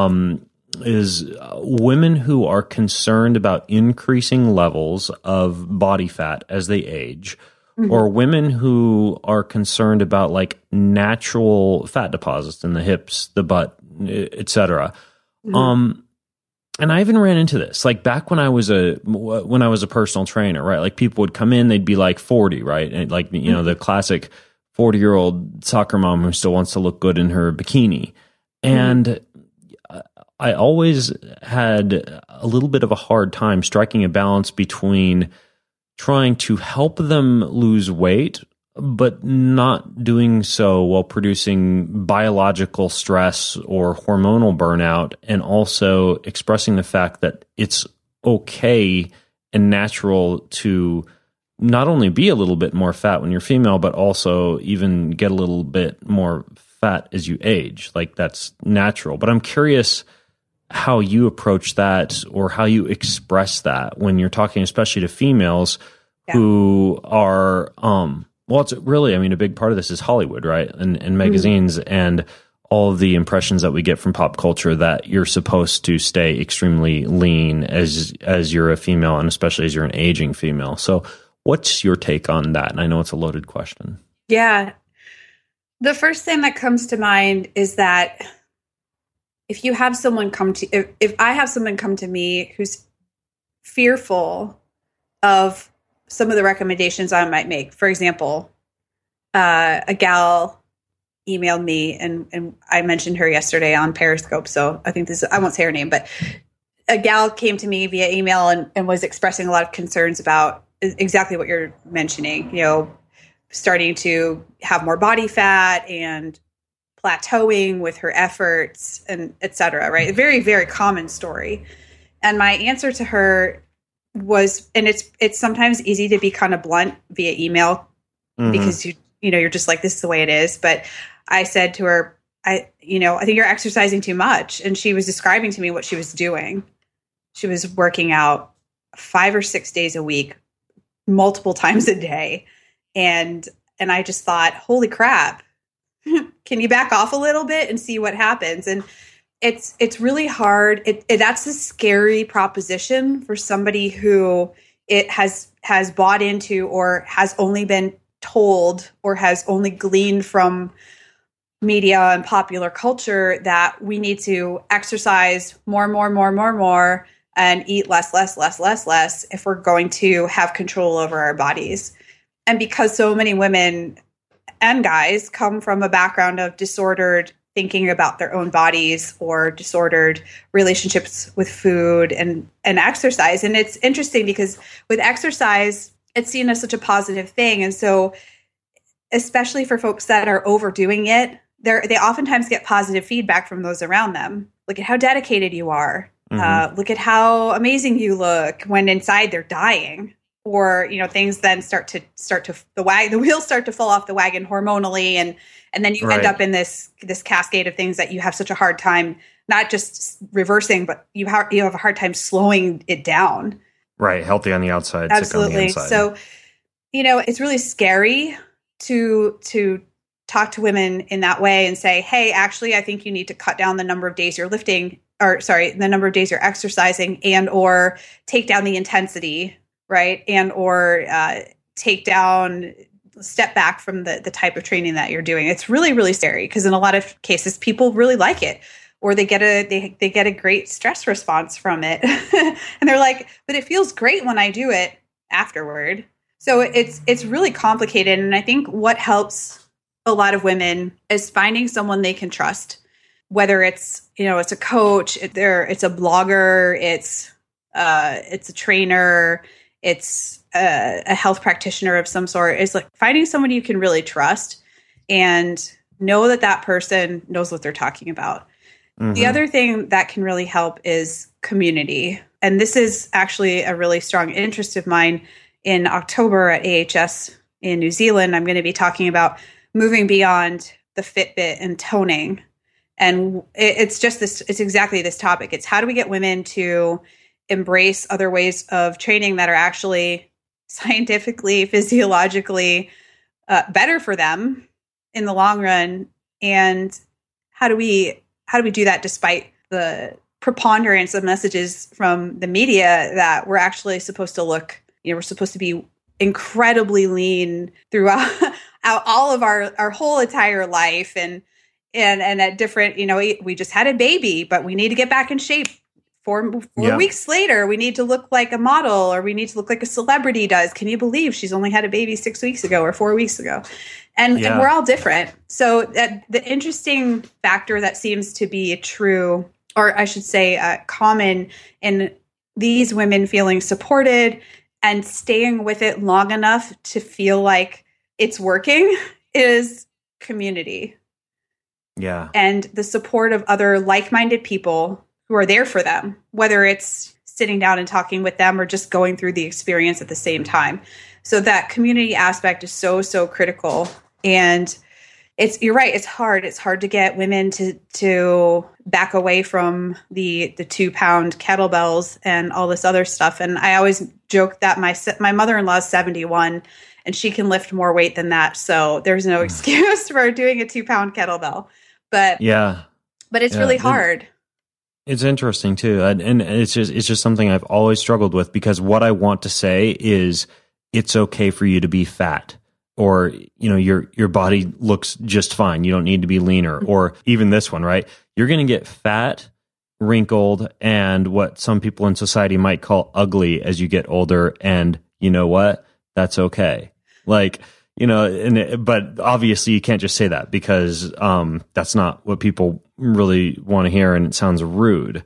is women who are concerned about increasing levels of body fat as they age, or women who are concerned about like natural fat deposits in the hips, the butt, etc. And I even ran into this like back when I was a personal trainer, right? Like people would come in, they'd be like 40, right? And like, you know, the classic 40-year-old soccer mom who still wants to look good in her bikini. And I always had a little bit of a hard time striking a balance between trying to help them lose weight, but not doing so while producing biological stress or hormonal burnout, and also expressing the fact that it's okay and natural to not only be a little bit more fat when you're female, but also even get a little bit more fat as you age. Like, that's natural. But I'm curious how you approach that or how you express that when you're talking, especially to females who are, well, it's really, I mean, a big part of this is Hollywood, right? And magazines and all of the impressions that we get from pop culture that you're supposed to stay extremely lean as you're a female, and especially as you're an aging female. So what's your take on that? And I know it's a loaded question. Yeah. The first thing that comes to mind is that if you have someone if I have someone come to me who's fearful of some of the recommendations I might make, for example, a gal emailed me and I mentioned her yesterday on Periscope. So I think I won't say her name, but a gal came to me via email and was expressing a lot of concerns about exactly what you're mentioning, you know, starting to have more body fat and plateauing with her efforts and et cetera, right? A very, very common story. And my answer to her was, and it's sometimes easy to be kind of blunt via email because you're just like, this is the way it is. But I said to her, I think you're exercising too much. And she was describing to me what she was doing. She was working out 5 or 6 days a week, multiple times a day. And I just thought, holy crap, can you back off a little bit and see what happens? And it's really hard. That's a scary proposition for somebody who it has bought into or has only been told or has only gleaned from media and popular culture that we need to exercise more and eat less if we're going to have control over our bodies. And because so many women and guys come from a background of disordered thinking about their own bodies or disordered relationships with food and exercise. And it's interesting because with exercise, it's seen as such a positive thing. And so, especially for folks that are overdoing it, they oftentimes get positive feedback from those around them. Look at how dedicated you are. Look at how amazing you look, when inside they're dying. Or, things then the wheels start to fall off the wagon hormonally. And then you end up in this cascade of things that you have such a hard time, not just reversing, but you have a hard time slowing it down. Right. Healthy on the outside. Absolutely. Sick on the inside. So, it's really scary to talk to women in that way and say, hey, actually, I think you need to cut down the number of days you're lifting, the number of days you're exercising, and or take down the intensity, right? And or step back from the type of training that you're doing. It's really, really scary because in a lot of cases, people really like it, or they get a great stress response from it. And they're like, but it feels great when I do it afterward. So it's really complicated. And I think what helps a lot of women is finding someone they can trust, whether it's a coach, it's a blogger, it's a trainer, it's a health practitioner of some sort. It's like finding someone you can really trust and know that person knows what they're talking about. The other thing that can really help is community. And this is actually a really strong interest of mine. In October at AHS in New Zealand, I'm going to be talking about moving beyond the Fitbit and toning. And it's exactly this topic. It's how do we get women to embrace other ways of training that are actually scientifically, physiologically better for them in the long run? And how do we do that despite the preponderance of messages from the media that we're actually supposed to we're supposed to be incredibly lean throughout all of our whole entire life. And at different, we just had a baby, but we need to get back in shape. Four weeks later, we need to look like a model, or we need to look like a celebrity does. Can you believe she's only had a baby 6 weeks ago or 4 weeks ago? And we're all different. So the interesting factor that seems to be true, or I should say common in these women feeling supported and staying with it long enough to feel like it's working, is community. Yeah. And the support of other like-minded people who are there for them, whether it's sitting down and talking with them or just going through the experience at the same time. So that community aspect is so, so critical. And you're right. It's hard. It's hard to get women to back away from the 2-pound kettlebells and all this other stuff. And I always joke that my mother-in-law is 71 and she can lift more weight than that. So there's no excuse for doing a 2-pound kettlebell. But it's really hard. It's interesting too. And it's just something I've always struggled with, because what I want to say is it's okay for you to be fat, or, your body looks just fine. You don't need to be leaner, or even this one, right? You're going to get fat, wrinkled, and what some people in society might call ugly as you get older. And you know what? That's okay. But obviously you can't just say that, because that's not what people really want to hear, and it sounds rude.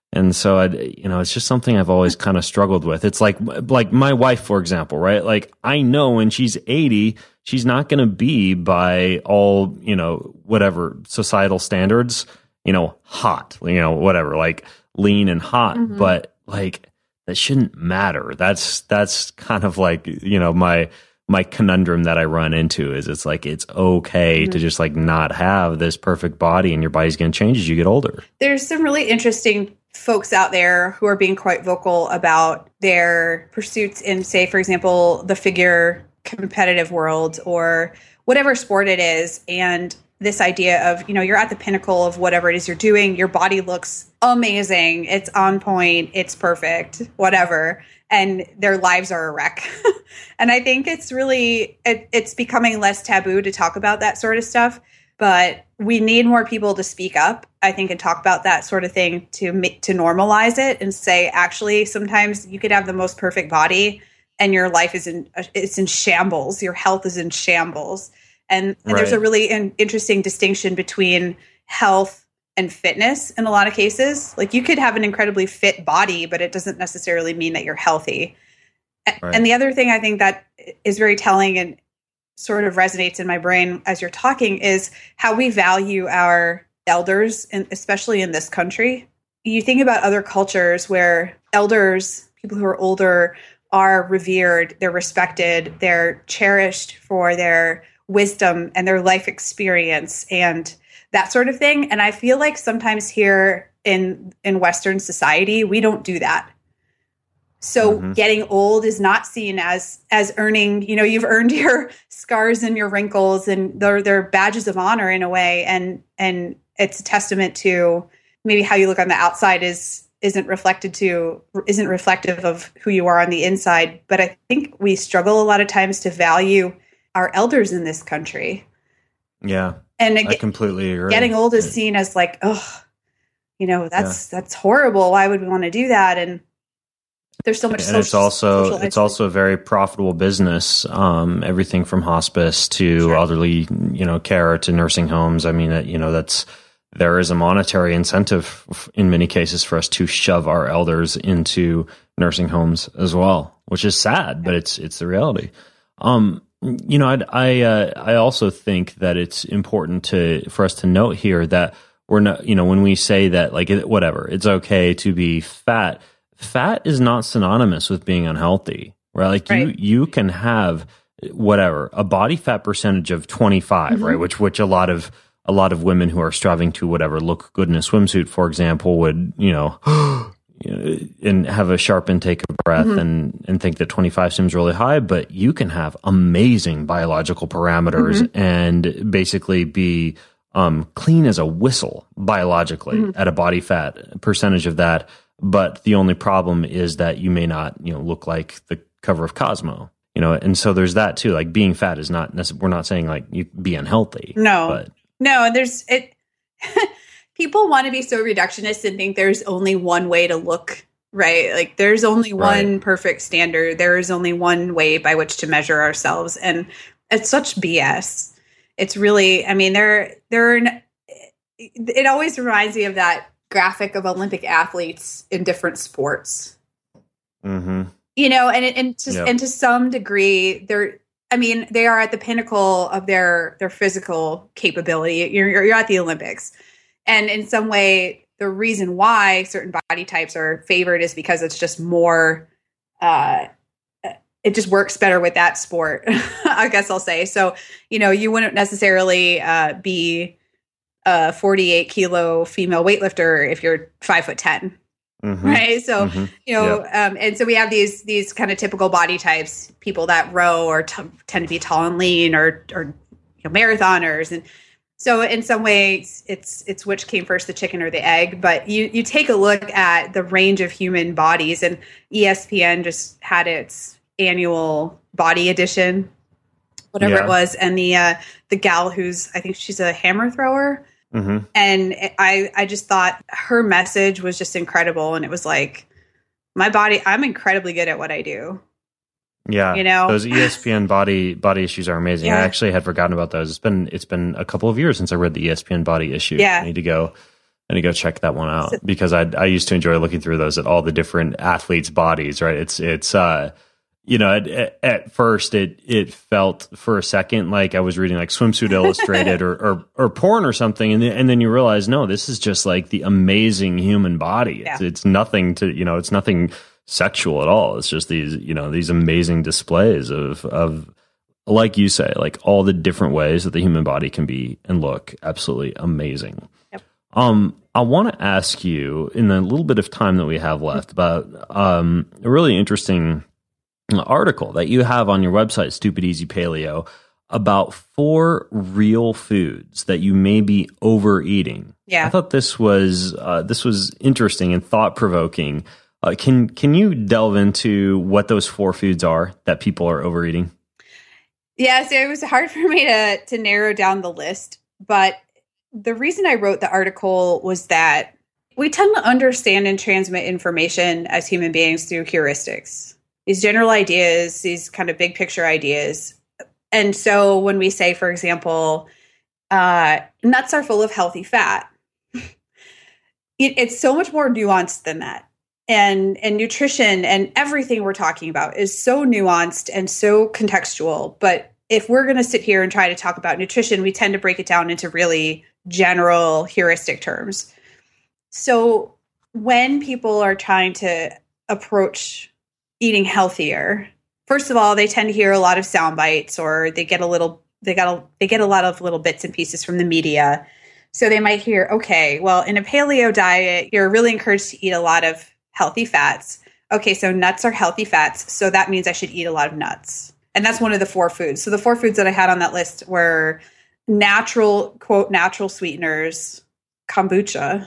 And so it's just something I've always kind of struggled with. It's like my wife, for example, right? Like I know when she's 80, she's not going to be by all, whatever societal standards, hot, whatever, like lean and hot, but like that shouldn't matter. That's kind of like, my conundrum that I run into is it's like, it's okay to just like not have this perfect body, and your body's going to change as you get older. There's some really interesting folks out there who are being quite vocal about their pursuits in, say, for example, the figure competitive world or whatever sport it is. And this idea of, you're at the pinnacle of whatever it is you're doing. Your body looks amazing. It's on point. It's perfect, whatever. And their lives are a wreck. And I think it's really, it's becoming less taboo to talk about that sort of stuff. But we need more people to speak up, I think, and talk about that sort of thing to normalize it and say, actually, sometimes you could have the most perfect body and your life is in shambles. Your health is in shambles. And there's a really interesting distinction between health and fitness in a lot of cases. Like you could have an incredibly fit body, but it doesn't necessarily mean that you're healthy. Right. And the other thing I think that is very telling and sort of resonates in my brain as you're talking is how we value our elders, and especially in this country. You think about other cultures where elders, people who are older, are revered, they're respected, they're cherished for their wisdom and their life experience and that sort of thing. And I feel like sometimes here in Western society, we don't do that. So getting old is not seen as earning, you've earned your scars and your wrinkles, and they're badges of honor in a way. And it's a testament to maybe how you look on the outside isn't reflective of who you are on the inside. But I think we struggle a lot of times to value our elders in this country. Yeah. And I completely agree. Getting old is seen as like, that's horrible. Why would we want to do that? And there's so much. And it's also a very profitable business. Everything from hospice to elderly, care to nursing homes. I mean, there is a monetary incentive in many cases for us to shove our elders into nursing homes as well, which is sad, but it's the reality. I also think that it's important for us to note here that we're not, when we say that like whatever, it's okay to be fat. Fat is not synonymous with being unhealthy, right? Like you can have whatever, a body fat percentage of 25, right? Which a lot of women who are striving to whatever look good in a swimsuit, for example, would, and have a sharp intake of breath and think that 25 seems really high, but you can have amazing biological parameters and basically be clean as a whistle biologically at a body fat percentage of that. But the only problem is that you may not, look like the cover of Cosmo, and so there's that too. Like being fat is not necessarily, we're not saying like you be unhealthy. No, there's it. People want to be so reductionist and think there's only one way to look, right? Like there's only one perfect standard. There is only one way by which to measure ourselves. And it's such BS. It's really, I mean, it always reminds me of that graphic of Olympic athletes in different sports. And to some degree, they are at the pinnacle of their physical capability. You're at the Olympics. And in some way, the reason why certain body types are favored is because it's just more, it just works better with that sport, I guess I'll say. So, you wouldn't necessarily be a 48 kilo female weightlifter if you're 5'10", right? So, and so we have these kind of typical body types, people that row or tend to be tall and lean or marathoners. And so in some ways it's which came first, the chicken or the egg, but you take a look at the range of human bodies, and ESPN just had its annual body edition, whatever it was. And the gal I think she's a hammer thrower. And I just thought her message was just incredible. And it was like, my body, I'm incredibly good at what I do. Yeah. Those ESPN body issues are amazing. Yeah. I actually had forgotten about those. It's been a couple of years since I read the ESPN body issue. Yeah. I need to go to go check that one out, because I used to enjoy looking through those at all the different athletes' bodies, right? It's at first it felt for a second like I was reading like Swimsuit Illustrated or porn or something, and then you realize, no, this is just like the amazing human body. It's nothing to, it's nothing sexual at all. It's just these amazing displays of, like you say, like all the different ways that the human body can be and look absolutely amazing. Yep. I want to ask you, in the little bit of time that we have left, about a really interesting article that you have on your website, Stupid Easy Paleo, about 4 real foods that you may be overeating. Yeah. I thought this was interesting and thought-provoking. Can you delve into what those 4 foods are that people are overeating? Yeah, so it was hard for me to narrow down the list, but the reason I wrote the article was that we tend to understand and transmit information as human beings through heuristics, these general ideas, these kind of big picture ideas. And so when we say, for example, nuts are full of healthy fat, it's so much more nuanced than that. And nutrition and everything we're talking about is so nuanced and so contextual. But if we're going to sit here and try to talk about nutrition, we tend to break it down into really general heuristic terms. So when people are trying to approach eating healthier, first of all, they tend to hear a lot of sound bites, or they get a lot of little bits and pieces from the media. So they might hear, okay, well, in a paleo diet, you're really encouraged to eat a lot of healthy fats. Okay, so nuts are healthy fats, so that means I should eat a lot of nuts. And that's one of the 4 foods. So the 4 foods that I had on that list were natural, quote, natural sweeteners, kombucha,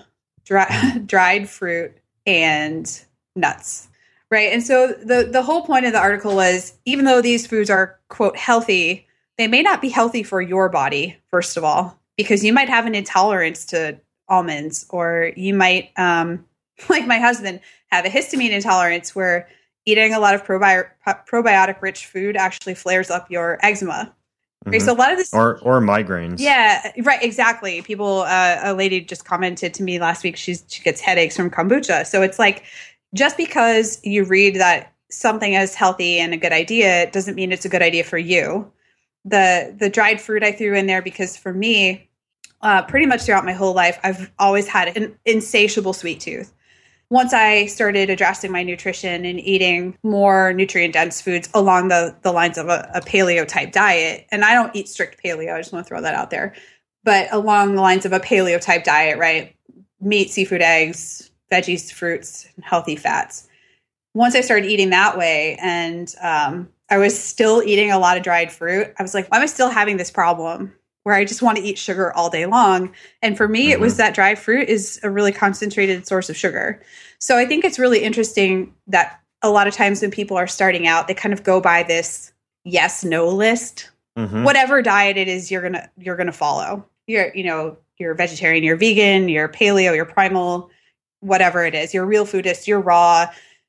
dried fruit, and nuts, right? And so the whole point of the article was, even though these foods are, quote, healthy, they may not be healthy for your body, first of all, because you might have an intolerance to almonds, or you might, like my husband, have a histamine intolerance where eating a lot of probiotic-rich food actually flares up your eczema. Right? So a lot of this, or migraines. Yeah, right, exactly. People, a lady just commented to me last week, she gets headaches from kombucha. So it's like, just because you read that something is healthy and a good idea doesn't mean it's a good idea for you. The dried fruit I threw in there because for me, pretty much throughout my whole life, I've always had an insatiable sweet tooth. Once I started addressing my nutrition and eating more nutrient-dense foods along the lines of a paleo-type diet, and I don't eat strict paleo, I just want to throw that out there, but along the lines of a paleo-type diet, right? Meat, seafood, eggs, veggies, fruits, and healthy fats. Once I started eating that way, and I was still eating a lot of dried fruit, I was like, why am I still having this problem where I just want to eat sugar all day long? And for me, it was that dried fruit is a really concentrated source of sugar. So I think it's really interesting that a lot of times when people are starting out, they kind of go by this yes/no list. Whatever diet it is, you're gonna follow. You're vegetarian, you're vegan, you're paleo, you're primal, whatever it is. You're real foodist, you're raw.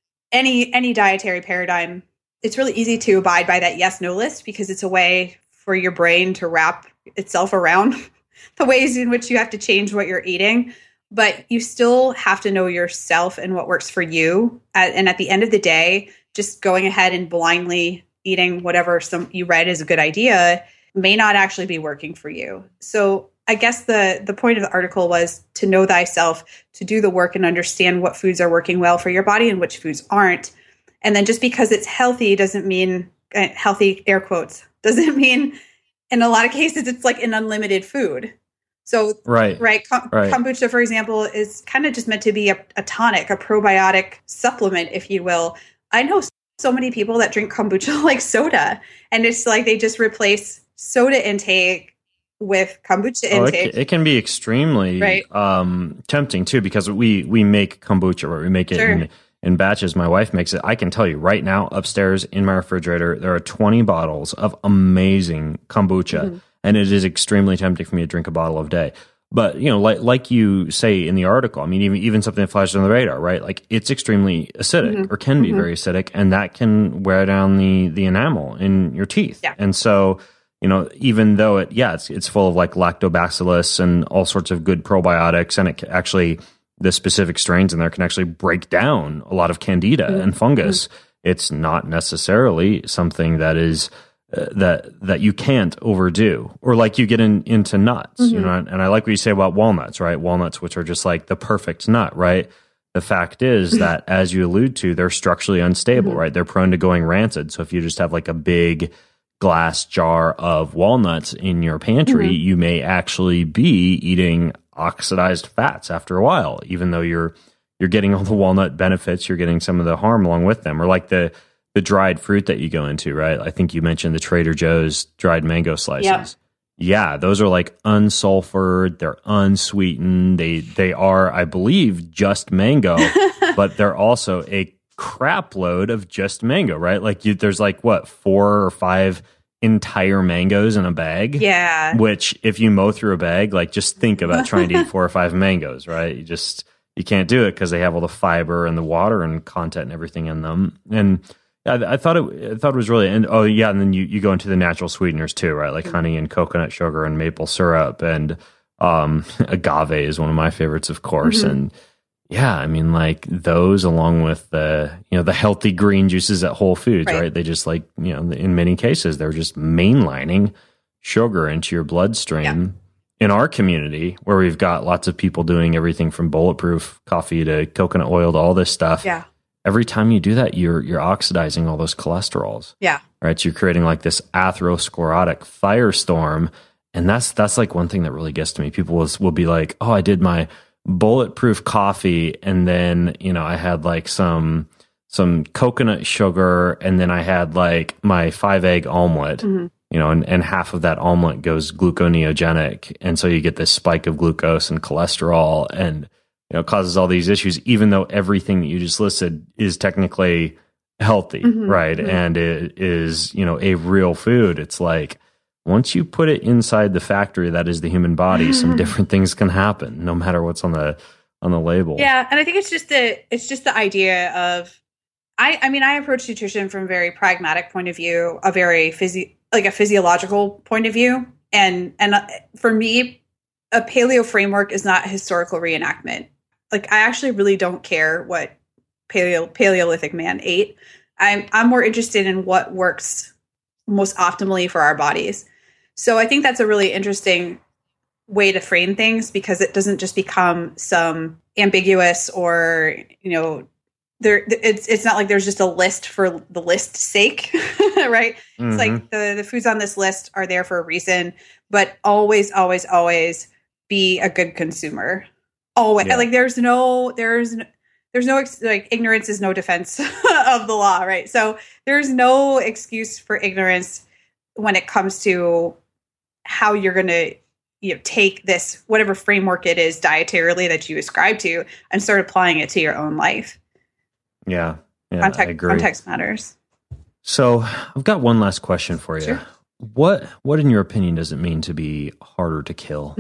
Any dietary paradigm, it's really easy to abide by that yes/no list because it's a way for your brain to wrap itself around the ways in which you have to change what you're eating. But you still have to know yourself and what works for you. And at the end of the day, just going ahead and blindly eating whatever you read is a good idea may not actually be working for you. So I guess the point of the article was to know thyself, to do the work and understand what foods are working well for your body and which foods aren't. And then just because it's healthy doesn't mean, healthy air quotes, doesn't mean in a lot of cases it's like an unlimited food. So, right. Kombucha, for example, is kind of just meant to be a tonic, a probiotic supplement, if you will. I know so many people that drink kombucha like soda, and it's like they just replace soda intake with kombucha intake. It can be extremely tempting too, because we make kombucha, right? We make it in batches. My wife makes it. I can tell you right now, upstairs in my refrigerator, there are 20 bottles of amazing kombucha. And it is extremely tempting for me to drink a bottle a day. But, like you say in the article, I mean, even something that flies on the radar, right? Like, it's extremely acidic or can be very acidic, and that can wear down the enamel in your teeth. Yeah. And so even though it's full of like lactobacillus and all sorts of good probiotics, and it actually, the specific strains in there can actually break down a lot of candida and fungus. It's not necessarily something that is that you can't overdo, or like you get into nuts, and I like what you say about walnuts, right? Walnuts, which are just like the perfect nut, right? The fact is that, as you allude to, they're structurally unstable, right? They're prone to going rancid. So if you just have like a big glass jar of walnuts in your pantry, you may actually be eating oxidized fats after a while, even though you're getting all the walnut benefits, you're getting some of the harm along with them. Or like the dried fruit that you go into, right? I think you mentioned the Trader Joe's dried mango slices. Yep. Yeah, those are like unsulfured, they're unsweetened. They are, I believe, just mango, but they're also a crap load of just mango, right? Like there's like 4 or 5 entire mangoes in a bag. Yeah. Which if you mow through a bag, like just think about trying to eat 4 or 5 mangoes, right? You can't do it because they have all the fiber and the water and content and everything in them. And I thought it was really, and then you go into the natural sweeteners too, right? Like honey and coconut sugar and maple syrup, and agave is one of my favorites, of course. And yeah, I mean, like those, along with the healthy green juices at Whole Foods, right? They just like, in many cases, they're just mainlining sugar into your bloodstream. In our community, where we've got lots of people doing everything from bulletproof coffee to coconut oil to all this stuff. Yeah. Every time you do that, you're oxidizing all those cholesterols. Yeah. Right. So you're creating like this atherosclerotic firestorm. And that's like one thing that really gets to me. People will be like, oh, I did my bulletproof coffee, and then, I had like some coconut sugar, and then I had like my 5-egg omelet. And half of that omelet goes gluconeogenic. And so you get this spike of glucose and cholesterol, and causes all these issues, even though everything that you just listed is technically healthy, right? And it is, a real food. It's like, once you put it inside the factory that is the human body, some different things can happen, no matter what's on the label. Yeah, and I think it's just the idea of, I approach nutrition from a very pragmatic point of view, a very a physiological point of view, and for me, a paleo framework is not a historical reenactment. Like, I actually really don't care what Paleolithic man ate. I'm more interested in what works most optimally for our bodies. So I think that's a really interesting way to frame things, because it doesn't just become some ambiguous or, it's not like there's just a list for the list's sake, right? It's like the foods on this list are there for a reason, but always, always, always be a good consumer. Always. Like there's no like, ignorance is no defense of the law, right? So there's no excuse for ignorance when it comes to how you're going to take this, whatever framework it is dietarily that you ascribe to, and start applying it to your own life. Yeah, I agree. Context matters. So I've got one last question for you. Sure. What in your opinion does it mean to be harder to kill?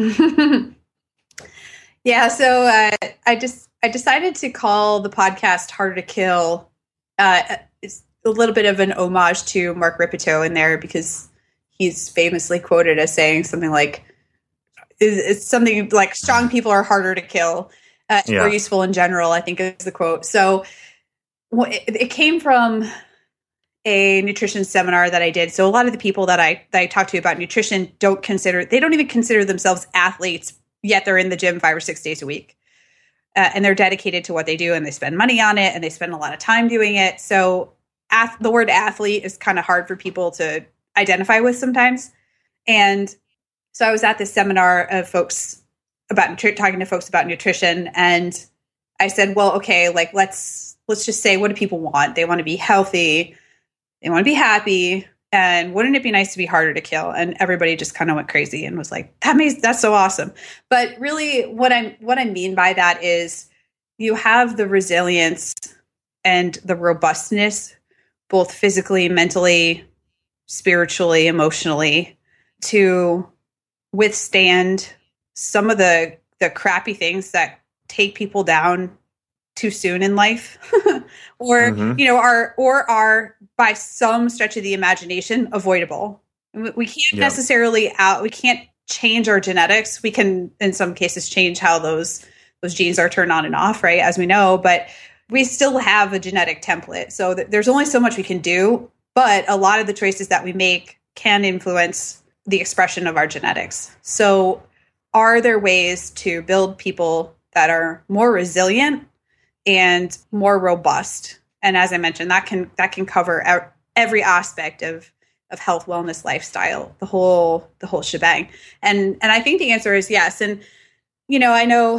Yeah, so I decided to call the podcast "Harder to Kill." It's a little bit of an homage to Mark Ripito in there, because he's famously quoted as saying something like, "It's something like strong people are harder to kill, or useful in general." I think is the quote. So it came from a nutrition seminar that I did. So a lot of the people that I talk to about nutrition don't even consider themselves athletes, yet they're in the gym 5 or 6 days a week. And they're dedicated to what they do, and they spend money on it, and they spend a lot of time doing it. So the word athlete is kind of hard for people to identify with sometimes. And so I was at this seminar of folks talking to folks about nutrition. And I said, well, okay, like, let's just say, what do people want? They want to be healthy. They want to be happy. And wouldn't it be nice to be harder to kill? And everybody just kind of went crazy and was like, that's so awesome. But really what I mean by that is, you have the resilience and the robustness, both physically, mentally, spiritually, emotionally, to withstand some of the crappy things that take people down too soon in life, or are by some stretch of the imagination avoidable. We can't necessarily we can't change our genetics. We can, in some cases, change how those genes are turned on and off, right? As we know, but we still have a genetic template. So there's only so much we can do, but a lot of the choices that we make can influence the expression of our genetics. So are there ways to build people that are more resilient and more robust? And as I mentioned, that can cover every aspect of health, wellness, lifestyle, the whole shebang. And I think the answer is yes. And, I know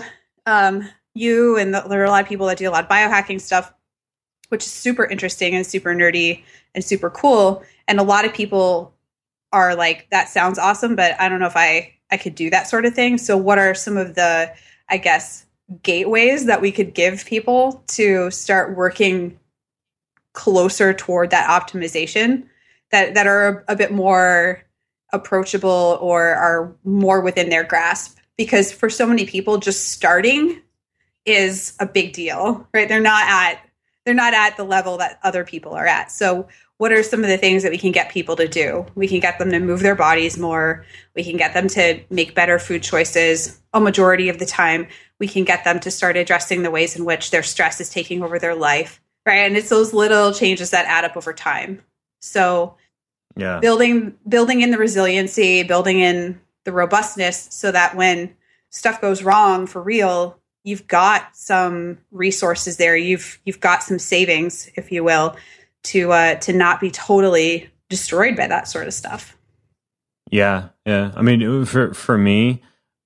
you and there are a lot of people that do a lot of biohacking stuff, which is super interesting and super nerdy and super cool. And a lot of people are like, that sounds awesome, but I don't know if I could do that sort of thing. So what are some of the, I guess, gateways that we could give people to start working closer toward that optimization that are a bit more approachable or are more within their grasp? Because for so many people, just starting is a big deal, right? They're not at the level that other people are at. So what are some of the things that we can get people to do? We can get them to move their bodies more. We can get them to make better food choices a majority of the time. We can get them to start addressing the ways in which their stress is taking over their life, right? And it's those little changes that add up over time. So building in the resiliency, building in the robustness so that when stuff goes wrong for real, you've got some resources there. You've got some savings, if you will, to not be totally destroyed by that sort of stuff. Yeah. I mean, for me,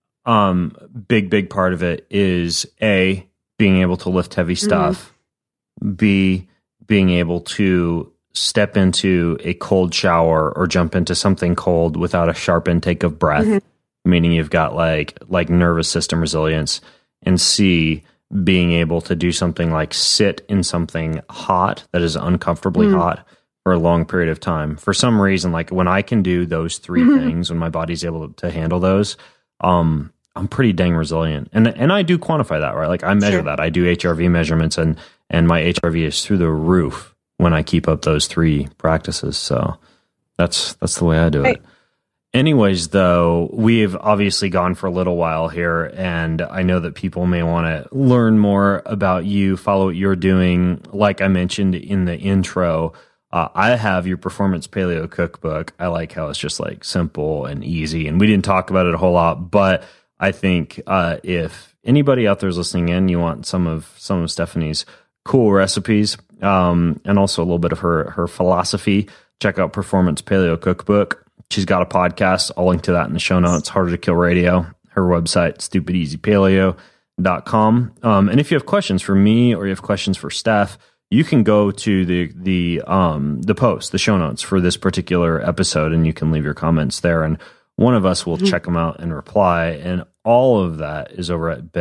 big part of it is A, being able to lift heavy stuff, B, being able to step into a cold shower or jump into something cold without a sharp intake of breath, meaning you've got like nervous system resilience, and C, being able to do something like sit in something hot that is uncomfortably hot for a long period of time. For some reason, like when I can do those three things, when my body's able to handle those, I'm pretty dang resilient. And I do quantify that, right? Like I measure that. I do HRV measurements and my HRV is through the roof when I keep up those three practices. So that's the way I do it. Anyways, though, we've obviously gone for a little while here, and I know that people may want to learn more about you, follow what you're doing. Like I mentioned in the intro, I have your Performance Paleo Cookbook. I like how it's just like simple and easy, and we didn't talk about it a whole lot, but I think if anybody out there is listening in, you want some of Stephanie's cool recipes, and also a little bit of her philosophy, check out Performance Paleo Cookbook. She's got a podcast. I'll link to that in the show notes. Harder to Kill Radio. Her website, stupideasypaleo.com. And if you have questions for me or you have questions for Steph, you can go to the post, the show notes for this particular episode, and you can leave your comments there. And one of us will check them out and reply. And all of that is over at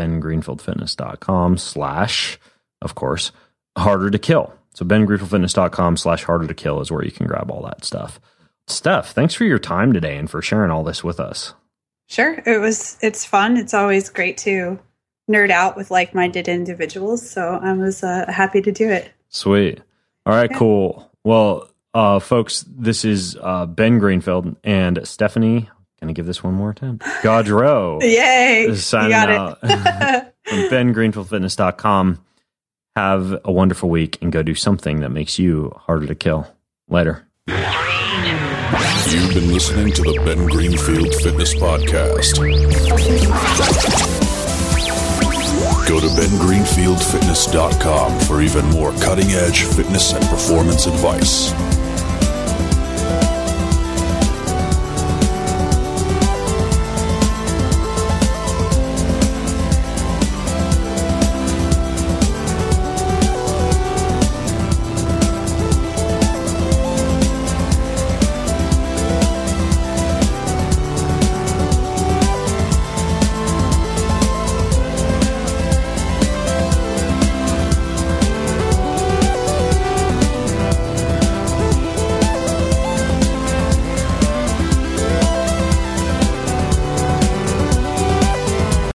bengreenfieldfitness.com/ of course, Harder to Kill. So bengreenfieldfitness.com/ Harder to Kill is where you can grab all that stuff. Steph, thanks for your time today and for sharing all this with us. Sure. It's fun. It's always great to nerd out with like-minded individuals. So I was happy to do it. Sweet. All right, cool. Well, folks, this is Ben Greenfield and Stephanie. Can I give this one more time? Gaudreau. Yay. Signing out from bengreenfieldfitness.com. Have a wonderful week and go do something that makes you harder to kill. Later. You've been listening to the Ben Greenfield Fitness Podcast. Go to bengreenfieldfitness.com for even more cutting-edge fitness and performance advice.